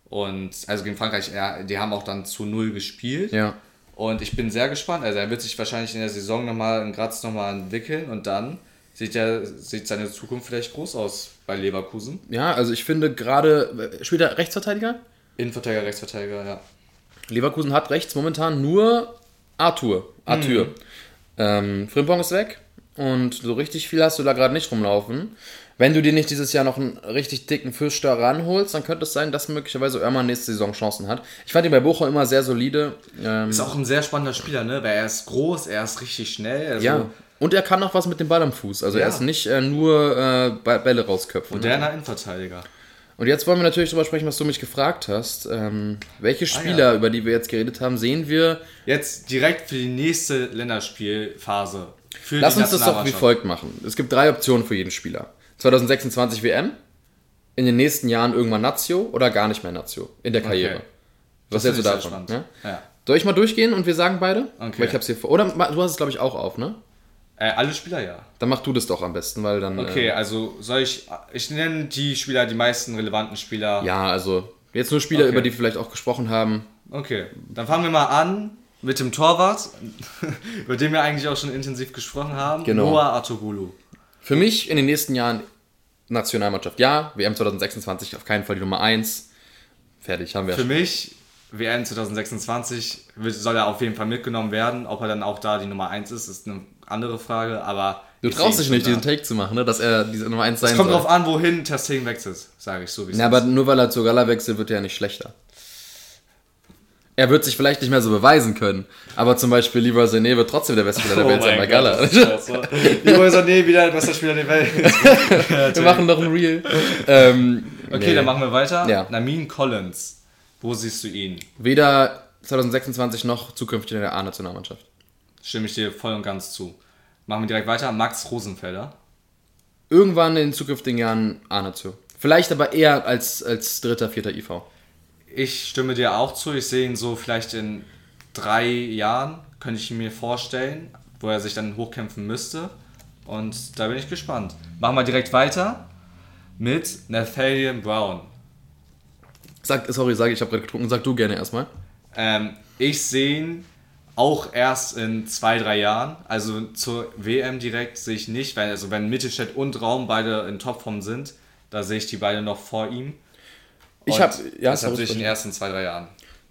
Und also gegen Frankreich, ja, die haben auch dann zu null gespielt. Ja. Und ich bin sehr gespannt. Also er wird sich wahrscheinlich in der Saison nochmal in Graz nochmal entwickeln und dann sieht, er, sieht seine Zukunft vielleicht groß aus bei Leverkusen. Ja, also ich finde gerade, spielt er Rechtsverteidiger? Innenverteidiger, Rechtsverteidiger, ja. Leverkusen hat rechts momentan nur Arthur. Arthur. Mhm. Ähm, Frimpong ist weg und so richtig viel hast du da gerade nicht rumlaufen. Wenn du dir nicht dieses Jahr noch einen richtig dicken Fisch da ranholst, dann könnte es sein, dass möglicherweise Oermann nächste Saison Chancen hat. Ich fand ihn bei Bochum immer sehr solide. Ähm, ist auch ein sehr spannender Spieler, ne? Weil er ist groß, er ist richtig schnell. Also ja, und er kann auch was mit dem Ball am Fuß. Also ja. Er ist nicht äh, nur äh, Bälle rausköpfen. Moderner ne? Innenverteidiger. Und jetzt wollen wir natürlich darüber sprechen, was du mich gefragt hast. Ähm, welche Spieler, ah, ja. über die wir jetzt geredet haben, sehen wir... Jetzt direkt für die nächste Länderspielphase. Für Lass uns das doch wie folgt machen. Es gibt drei Optionen für jeden Spieler. zwanzig sechsundzwanzig W M, in den nächsten Jahren irgendwann Nazio oder gar nicht mehr Nazio in der Karriere. Okay. Was hältst du davon? Ne? Ja. Soll ich mal durchgehen und wir sagen beide? Okay. Weil ich hab's hier vor. Oder du hast es, glaube ich, auch auf, ne? Äh, alle Spieler, ja. Dann mach du das doch am besten, weil dann... Okay, äh, also soll ich... Ich nenne die Spieler, die meisten relevanten Spieler. Ja, also jetzt nur Spieler, okay. über die wir vielleicht auch gesprochen haben. Okay, dann fangen wir mal an mit dem Torwart, über den wir eigentlich auch schon intensiv gesprochen haben. Genau. Noah Artogulu. Für mich in den nächsten Jahren Nationalmannschaft ja, W M zwanzig sechsundzwanzig auf keinen Fall die Nummer eins. Fertig, haben wir. Für mich, W M zwanzig sechsundzwanzig soll er auf jeden Fall mitgenommen werden. Ob er dann auch da die Nummer eins ist, ist eine andere Frage, aber... Du traust dich nicht, diesen Take zu machen, ne? Dass er diese Nummer eins sein soll. Es kommt drauf an, wohin Ter Stegen wechselt, sage ich so, wie es ist. Ja, aber nur weil er zu Gala wechselt, wird er ja nicht schlechter. Er wird sich vielleicht nicht mehr so beweisen können, aber zum Beispiel Leroy Sané wird trotzdem der beste Spieler der Welt oh sein bei Gala. Leroy Sané wieder der beste Spieler der Welt. Wir machen doch ein Reel. Ähm, okay, nee. Dann machen wir weiter. Ja. Namin Collins, wo siehst du ihn? Weder zwanzig sechsundzwanzig noch zukünftig in der A-Nationalmannschaft. Stimme ich dir voll und ganz zu. Machen wir direkt weiter. Max Rosenfelder. Irgendwann in den zukünftigen Jahren A-Nation. Vielleicht aber eher als, als dritter, vierter I V. Ich stimme dir auch zu. Ich sehe ihn so vielleicht in drei Jahren, könnte ich ihn mir vorstellen, wo er sich dann hochkämpfen müsste. Und da bin ich gespannt. Machen wir direkt weiter mit Nathaniel Brown. Sag, sorry, sag ich, habe gerade getrunken. Sag du gerne erstmal. Ähm, ich sehe ihn auch erst in zwei, drei Jahren. Also zur W M direkt sehe ich nicht, weil also wenn Mittelstädt und Raum beide in Topform sind, da sehe ich die beide noch vor ihm. Ich habe ja, deshalb sehe ich ihn erst in zwei, drei Jahren.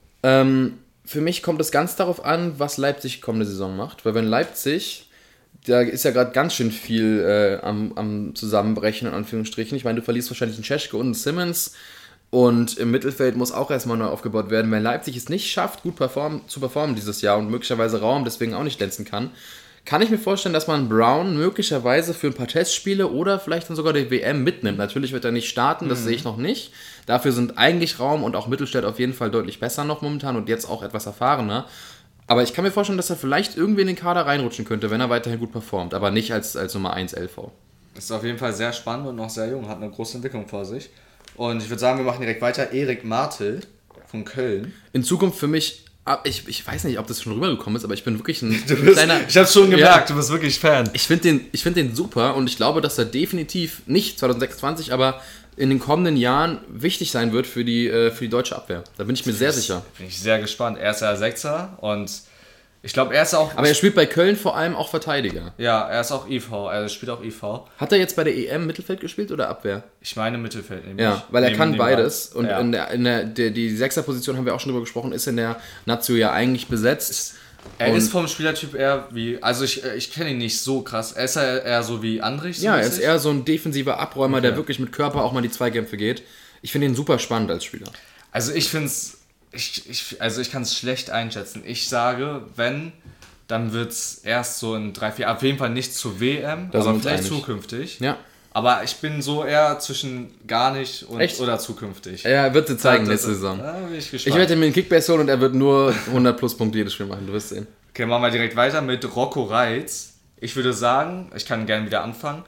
Ähm, für mich kommt es ganz darauf an, was Leipzig kommende Saison macht. Weil wenn Leipzig, da ist ja gerade ganz schön viel äh, am, am Zusammenbrechen, in Anführungsstrichen. Ich meine, du verlierst wahrscheinlich einen Czeschke und einen Simmons. Und im Mittelfeld muss auch erstmal neu aufgebaut werden. Wenn Leipzig es nicht schafft, gut perform- zu performen dieses Jahr und möglicherweise Raum deswegen auch nicht glänzen kann, kann ich mir vorstellen, dass man Brown möglicherweise für ein paar Testspiele oder vielleicht dann sogar die W M mitnimmt. Natürlich wird er nicht starten, das mhm. sehe ich noch nicht. Dafür sind eigentlich Raum und auch Mittelstädt auf jeden Fall deutlich besser noch momentan und jetzt auch etwas erfahrener. Aber ich kann mir vorstellen, dass er vielleicht irgendwie in den Kader reinrutschen könnte, wenn er weiterhin gut performt, aber nicht als, als Nummer eins L V. Ist auf jeden Fall sehr spannend und noch sehr jung, hat eine große Entwicklung vor sich. Und ich würde sagen, wir machen direkt weiter. Erik Martel von Köln. In Zukunft für mich, ich, ich weiß nicht, ob das schon rübergekommen ist, aber ich bin wirklich ein du bist, kleiner... Ich habe schon gemerkt, ja, du bist wirklich Fan. Ich finde den, ich find den super und ich glaube, dass er definitiv nicht zwanzig sechsundzwanzig, aber in den kommenden Jahren wichtig sein wird für die, für die deutsche Abwehr. Da bin ich mir sehr das sicher. Bin ich sehr gespannt. Er ist ja Sechser und ich glaube, er ist auch... Aber er spielt bei Köln vor allem auch Verteidiger. Ja, er ist auch I V, er spielt auch I V. Hat er jetzt bei der E M Mittelfeld gespielt oder Abwehr? Ich meine Mittelfeld nämlich. Ja, weil er neben, kann neben beides. Und ja. in der, in der, der, die Sechserposition, haben wir auch schon drüber gesprochen, ist in der Nazio ja eigentlich besetzt. Er und ist vom Spielertyp eher wie... Also ich, ich kenne ihn nicht so krass. Er ist ja eher so wie Andrich. Ja, er ist eher so ein defensiver Abräumer, okay. der wirklich mit Körper auch mal die Zweikämpfe geht. Ich finde ihn super spannend als Spieler. Also ich finde es... Ich, ich, also ich kann es schlecht einschätzen. Ich sage, wenn... dann wird es erst so in drei, vier, auf jeden Fall nicht zur W M, da aber vielleicht zukünftig. Ja. Aber ich bin so eher zwischen gar nicht und Echt? oder zukünftig. Ja, er wird dir zeigen nächste Saison. Da bin ich gespannt. Ich werde mir einen Kickbase holen und er wird nur hundert plus Punkte jedes Spiel machen, du wirst sehen. Okay, machen wir direkt weiter mit Rocco Reitz. Ich würde sagen, ich kann gerne wieder anfangen.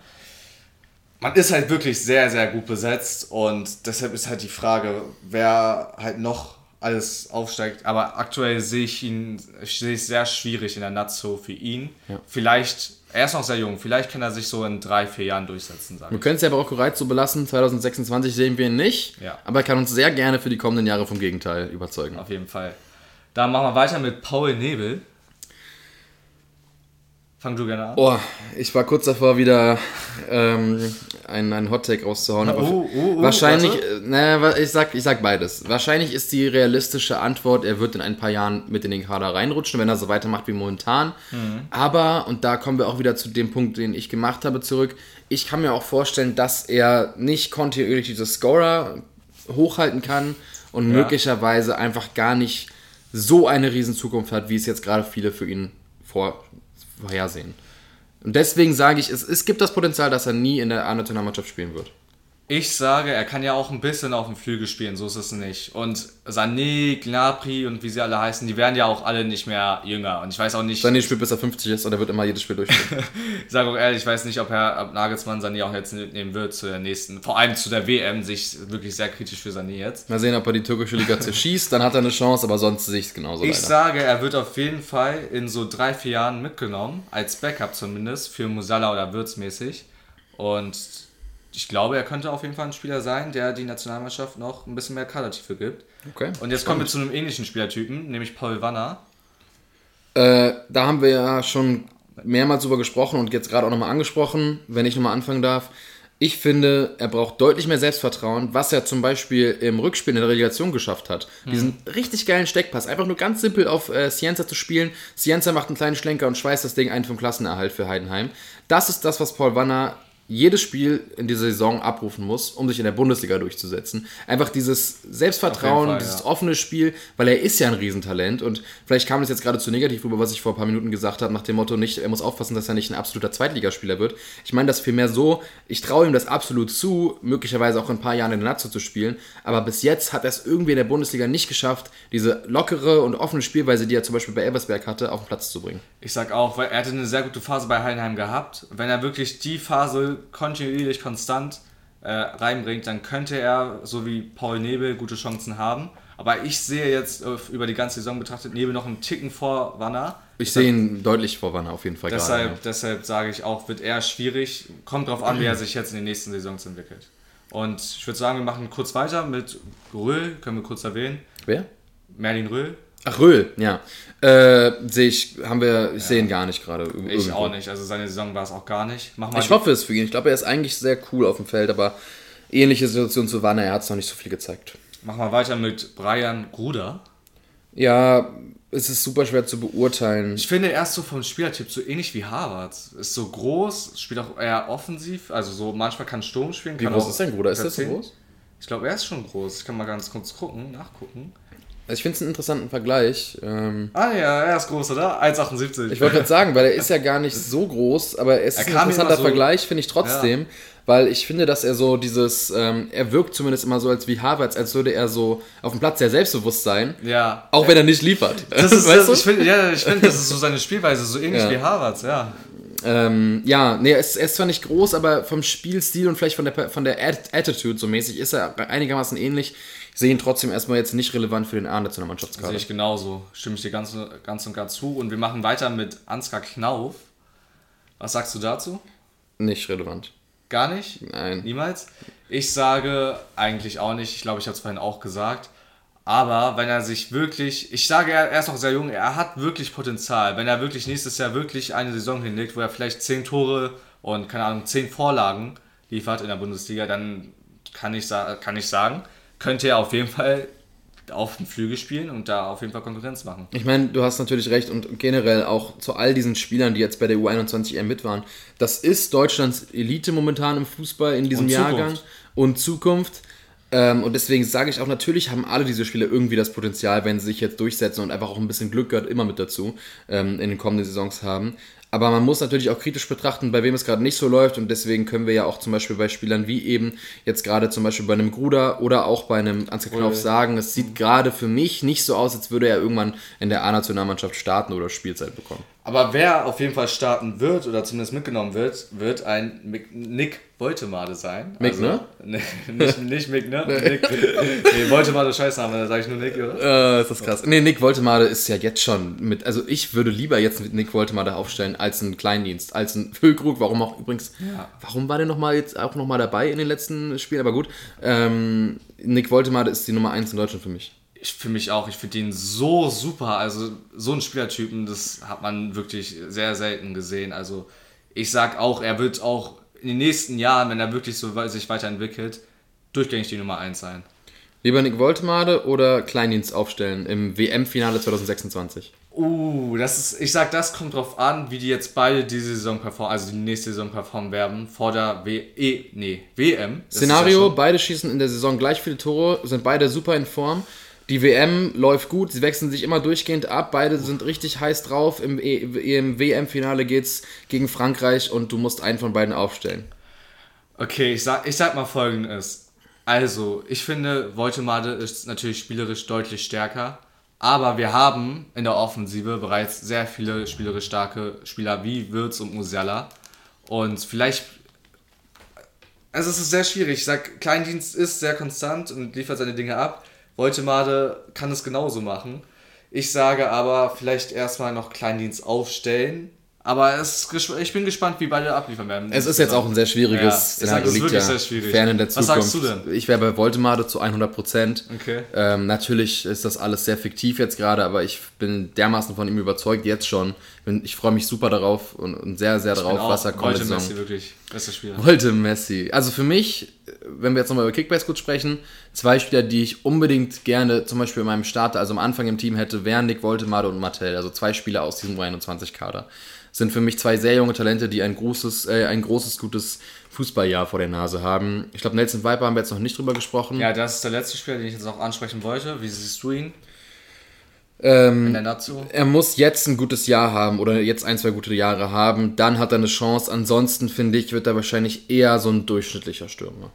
Man ist halt wirklich sehr, sehr gut besetzt und deshalb ist halt die Frage, wer halt noch alles aufsteigt. Aber aktuell sehe ich ihn, ich sehe es sehr schwierig in der Nazo für ihn. Ja. Vielleicht, er ist noch sehr jung, vielleicht kann er sich so in drei, vier Jahren durchsetzen. Wir können es ja aber auch korrekt so belassen, zwanzig sechsundzwanzig sehen wir ihn nicht, ja. aber er kann uns sehr gerne für die kommenden Jahre vom Gegenteil überzeugen. Auf jeden Fall. Dann machen wir weiter mit Paul Nebel. Fang du gerne an. Oh, ich war kurz davor, wieder ähm, einen, einen Hot-Take rauszuhauen. Aber uh, uh, uh, wahrscheinlich, naja, ich sag, ich sag beides. Wahrscheinlich ist die realistische Antwort, er wird in ein paar Jahren mit in den Kader reinrutschen, wenn er so weitermacht wie momentan. Mhm. Aber, und da kommen wir auch wieder zu dem Punkt, den ich gemacht habe, zurück. Ich kann mir auch vorstellen, dass er nicht kontinuierlich diese Scorer hochhalten kann und ja. möglicherweise einfach gar nicht so eine riesen Zukunft hat, wie es jetzt gerade viele für ihn vor vorhersehen. Und deswegen sage ich, es, es gibt das Potenzial, dass er nie in der A-Nationalmannschaft spielen wird. Ich sage, er kann ja auch ein bisschen auf dem Flügel spielen, so ist es nicht. Und Sané, Gnabry und wie sie alle heißen, die werden ja auch alle nicht mehr jünger. Und ich weiß auch nicht... Sané spielt bis er fünfzig ist und er wird immer jedes Spiel durchspielen. Ich sage auch ehrlich, ich weiß nicht, ob Herr Nagelsmann Sané auch jetzt mitnehmen wird zu der nächsten, vor allem zu der W M, sehe ich wirklich sehr kritisch für Sané jetzt. Mal sehen, ob er die türkische Liga zerschießt, dann hat er eine Chance, aber sonst sehe ich es genauso Ich leider. sage, er wird auf jeden Fall in so drei, vier Jahren mitgenommen, als Backup zumindest, für Musiala oder Wirtz mäßig. Und... ich glaube, er könnte auf jeden Fall ein Spieler sein, der die Nationalmannschaft noch ein bisschen mehr Kadertiefe gibt. Okay. Und jetzt kommen wir zu einem ähnlichen Spielertypen, nämlich Paul Wanner. Äh, da haben wir ja schon mehrmals drüber gesprochen und jetzt gerade auch nochmal angesprochen, wenn ich nochmal anfangen darf. Ich finde, er braucht deutlich mehr Selbstvertrauen, was er zum Beispiel im Rückspiel in der Relegation geschafft hat. Mhm. Diesen richtig geilen Steckpass, einfach nur ganz simpel auf äh, Cienza zu spielen. Cienza macht einen kleinen Schlenker und schweißt das Ding ein vom Klassenerhalt für Heidenheim. Das ist das, was Paul Wanner jedes Spiel in dieser Saison abrufen muss, um sich in der Bundesliga durchzusetzen. Einfach dieses Selbstvertrauen, Fall, dieses ja. offene Spiel, weil er ist ja ein Riesentalent und vielleicht kam das jetzt gerade zu negativ rüber, was ich vor ein paar Minuten gesagt habe, nach dem Motto, nicht, er muss aufpassen, dass er nicht ein absoluter Zweitligaspieler wird. Ich meine das vielmehr so, ich traue ihm das absolut zu, möglicherweise auch in ein paar Jahren in der Nazo zu spielen, aber bis jetzt hat er es irgendwie in der Bundesliga nicht geschafft, diese lockere und offene Spielweise, die er zum Beispiel bei Elversberg hatte, auf den Platz zu bringen. Ich sag auch, weil er hatte eine sehr gute Phase bei Heidenheim gehabt. Wenn er wirklich die Phase kontinuierlich konstant äh, reinbringt, dann könnte er, so wie Paul Nebel, gute Chancen haben. Aber ich sehe jetzt äh, über die ganze Saison betrachtet Nebel noch einen Ticken vor Wanner. Ich sehe ihn deutlich vor Wanner auf jeden Fall. Deshalb, gerade, ja. deshalb sage ich auch, wird eher schwierig. Kommt drauf an, wie er sich jetzt in den nächsten Saisons entwickelt. Und ich würde sagen, wir machen kurz weiter mit Röhl, können wir kurz erwähnen. Wer? Merlin Röhl. Ach, Röhl, ja. Äh, sehe ich, haben wir, ich ja. sehe ihn gar nicht gerade. Ich auch nicht, also seine Saison war es auch gar nicht. Mach mal ich hoffe es für ihn. Ich glaube, er ist eigentlich sehr cool auf dem Feld, aber ähnliche Situation zu Wanner, er hat es noch nicht so viel gezeigt. Machen wir weiter mit Brian Gruder. Ja, es ist super schwer zu beurteilen. Ich finde, er ist so vom Spielertyp so ähnlich wie Havertz. Ist so groß, spielt auch eher offensiv, also so manchmal kann Sturm spielen. Wie groß ist dein Bruder? Ist das so groß? Ich glaube, er ist schon groß. Ich kann mal ganz kurz gucken, nachgucken. Also ich finde es einen interessanten Vergleich. Ähm, ah ja, er ist groß, oder? eins Komma achtundsiebzig. Ich wollte gerade sagen, weil er ist ja gar nicht so groß, aber es ist ein interessanter so, Vergleich, finde ich trotzdem. Ja. Weil ich finde, dass er so dieses, ähm, er wirkt zumindest immer so als wie Havertz, als würde er so auf dem Platz sehr selbstbewusst sein. Ja. Auch wenn er nicht liefert. Das ist, weißt das, du? Ich finde, ja, ich finde, das ist so seine Spielweise, so ähnlich ja. wie Havertz, ja. Ähm, ja, nee, er ist, er ist zwar nicht groß, aber vom Spielstil und vielleicht von der, von der Attitude so mäßig ist er einigermaßen ähnlich. Ich sehe ihn trotzdem erstmal jetzt nicht relevant für den A-Nationalmannschaftskader. Sehe ich genauso. Stimme ich dir ganz, ganz und gar zu. Und wir machen weiter mit Ansgar Knauf. Was sagst du dazu? Nicht relevant. Gar nicht? Nein. Niemals? Ich sage eigentlich auch nicht. Ich glaube, ich habe es vorhin auch gesagt. Aber wenn er sich wirklich... Ich sage, er ist noch sehr jung. Er hat wirklich Potenzial. Wenn er wirklich nächstes Jahr wirklich eine Saison hinlegt, wo er vielleicht zehn Tore und, keine Ahnung, zehn Vorlagen liefert in der Bundesliga, dann kann ich, kann ich sagen... könnte er auf jeden Fall auf dem Flügel spielen und da auf jeden Fall Konkurrenz machen. Ich meine, du hast natürlich recht und generell auch zu all diesen Spielern, die jetzt bei der U einundzwanzig E M mit waren, das ist Deutschlands Elite momentan im Fußball in diesem und Jahrgang und Zukunft. Ähm, und deswegen sage ich auch, natürlich haben alle diese Spieler irgendwie das Potenzial, wenn sie sich jetzt durchsetzen und einfach auch ein bisschen Glück gehört immer mit dazu, ähm, in den kommenden Saisons haben. Aber man muss natürlich auch kritisch betrachten, bei wem es gerade nicht so läuft und deswegen können wir ja auch zum Beispiel bei Spielern wie eben jetzt gerade zum Beispiel bei einem Gruder oder auch bei einem Ansgar Knauf sagen, es sieht gerade für mich nicht so aus, als würde er irgendwann in der A-Nationalmannschaft starten oder Spielzeit bekommen. Aber wer auf jeden Fall starten wird oder zumindest mitgenommen wird, wird ein Nick Woltemade sein. Mick, also, ne? ne? Nicht, nicht Mick, ne? Nick. Nee, Woltemade Scheißname, da sage ich nur Nick, oder? Äh, ist das krass. Nee, Nick Woltemade ist ja jetzt schon mit, also ich würde lieber jetzt mit Nick Woltemade aufstellen als einen Kleindienst, als einen Füllkrug, warum auch übrigens, ja. warum war der nochmal jetzt auch nochmal dabei in den letzten Spielen, aber gut. Ähm, Nick Woltemade ist die Nummer eins in Deutschland für mich. Ich, für mich auch. Ich finde ihn so super. Also so einen Spielertypen, das hat man wirklich sehr selten gesehen. Also ich sag auch, er wird auch in den nächsten Jahren, wenn er wirklich so sich weiterentwickelt, durchgängig die Nummer eins sein. Lieber Nick Woltemade oder Kleindienst aufstellen im W M-Finale zwanzig sechsundzwanzig? Uh, das ist, ich sag, das kommt drauf an, wie die jetzt beide diese Saison performen, also die nächste Saison performen werden, vor der w e, nee, W M. Szenario, ja, beide schießen in der Saison gleich viele Tore, sind beide super in Form. Die W M läuft gut, sie wechseln sich immer durchgehend ab, beide sind richtig heiß drauf. Im, e- im W M-Finale geht's gegen Frankreich und du musst einen von beiden aufstellen. Okay, ich sag, ich sag mal Folgendes. Also, ich finde, Woltemade ist natürlich spielerisch deutlich stärker, aber wir haben in der Offensive bereits sehr viele spielerisch starke Spieler wie Wirtz und Musiala. Und vielleicht, also es ist sehr schwierig, ich sag, Kleindienst ist sehr konstant und liefert seine Dinge ab. Woltemade kann es genauso machen. Ich sage aber, vielleicht erstmal noch Kleindienst aufstellen. Aber es, ich bin gespannt, wie beide abliefern werden. Es ist jetzt auch ein sehr schwieriges ja, Szenario, liegt ja sehr schwierig. Fern in der Zukunft. Was sagst du denn? Ich wäre bei Woltemade zu hundert Prozent. Okay. Ähm, natürlich ist das alles sehr fiktiv jetzt gerade, aber ich bin dermaßen von ihm überzeugt, jetzt schon. Ich freue mich super darauf und, und sehr, sehr ich darauf, was er kommt. Wollte Messi wirklich, bester Spieler. Wollte Messi. Also für mich, wenn wir jetzt nochmal über Kickbase gut sprechen, zwei Spieler, die ich unbedingt gerne zum Beispiel in meinem Starter, also am Anfang im Team hätte, wären Nick Woltemade und Martel. Also zwei Spieler aus diesem U einundzwanzig-Kader. Sind für mich zwei sehr junge Talente, die ein großes, äh, ein großes, gutes Fußballjahr vor der Nase haben. Ich glaube, Nelson Viper haben wir jetzt noch nicht drüber gesprochen. Ja, das ist der letzte Spieler, den ich jetzt auch ansprechen wollte. Wie siehst du ihn? Ähm, in der Nazio? Er muss jetzt ein gutes Jahr haben oder jetzt ein, zwei gute Jahre haben. Dann hat er eine Chance. Ansonsten, finde ich, wird er wahrscheinlich eher so ein durchschnittlicher Stürmer.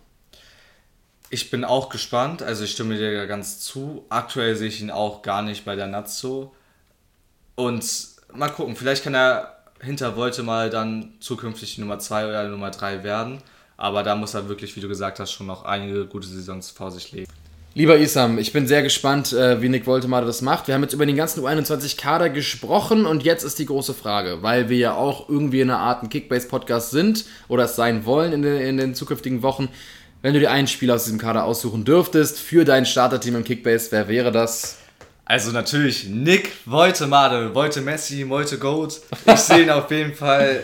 Ich bin auch gespannt. Also ich stimme dir ganz zu. Aktuell sehe ich ihn auch gar nicht bei der Nazio. Und mal gucken, vielleicht kann er hinter Woltemade dann zukünftig die Nummer zwei oder die Nummer drei werden. Aber da muss er wirklich, wie du gesagt hast, schon noch einige gute Saisons vor sich legen. Lieber Isam, ich bin sehr gespannt, wie Nick Woltemade das macht. Wir haben jetzt über den ganzen U einundzwanzig-Kader gesprochen und jetzt ist die große Frage, weil wir ja auch irgendwie in einer Art ein Kickbase-Podcast sind oder es sein wollen in den, in den zukünftigen Wochen. Wenn du dir einen Spieler aus diesem Kader aussuchen dürftest für dein Starterteam im Kickbase, wer wäre das? Also natürlich Nick Woltemade, Wolte Messi, Wolte Goat. Ich sehe ihn auf jeden Fall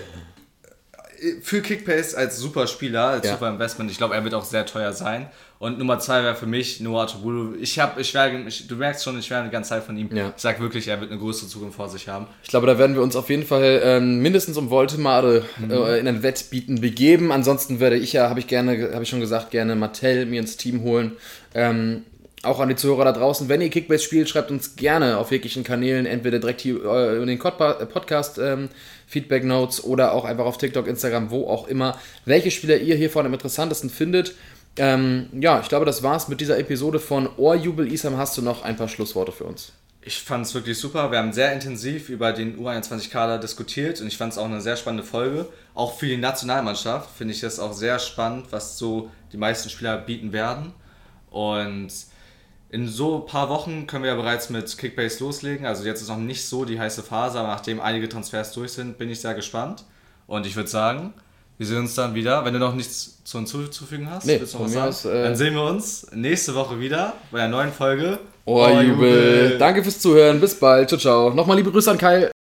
für Kickbase als super Spieler, als ja. super Investment. Ich glaube, er wird auch sehr teuer sein. Und Nummer zwei wäre für mich Noah Tobulu. Ich habe, ich werde, ich, du merkst schon, ich werde eine ganze Zeit von ihm. Ja. Ich sage wirklich, er wird eine größere Zukunft vor sich haben. Ich glaube, da werden wir uns auf jeden Fall ähm, mindestens um Woltemade mhm. äh, in ein Wettbieten begeben. Ansonsten werde ich ja, habe ich gerne, habe ich schon gesagt, gerne Martel mir ins Team holen. Ähm, Auch an die Zuhörer da draußen, wenn ihr Kickbase spielt, schreibt uns gerne auf jeglichen Kanälen, entweder direkt hier äh, in den Podcast ähm, Feedback Notes oder auch einfach auf TikTok, Instagram, wo auch immer, welche Spieler ihr hier vorne am interessantesten findet. Ähm, ja, ich glaube, das war's mit dieser Episode von Ohrjubel. Isam, hast du noch ein paar Schlussworte für uns? Ich fand es wirklich super. Wir haben sehr intensiv über den U einundzwanzig-Kader diskutiert und ich fand es auch eine sehr spannende Folge. Auch für die Nationalmannschaft finde ich das auch sehr spannend, was so die meisten Spieler bieten werden. Und in so ein paar Wochen können wir ja bereits mit Kickbase loslegen. Also jetzt ist noch nicht so die heiße Phase, aber nachdem einige Transfers durch sind, bin ich sehr gespannt. Und ich würde sagen, wir sehen uns dann wieder. Wenn du noch nichts zu uns hinzuzufügen hast, nee, willst du noch was sagen? Aus, äh dann sehen wir uns nächste Woche wieder bei einer neuen Folge. Ohrjubel. Danke fürs Zuhören. Bis bald. Ciao, ciao. Nochmal liebe Grüße an Kyle.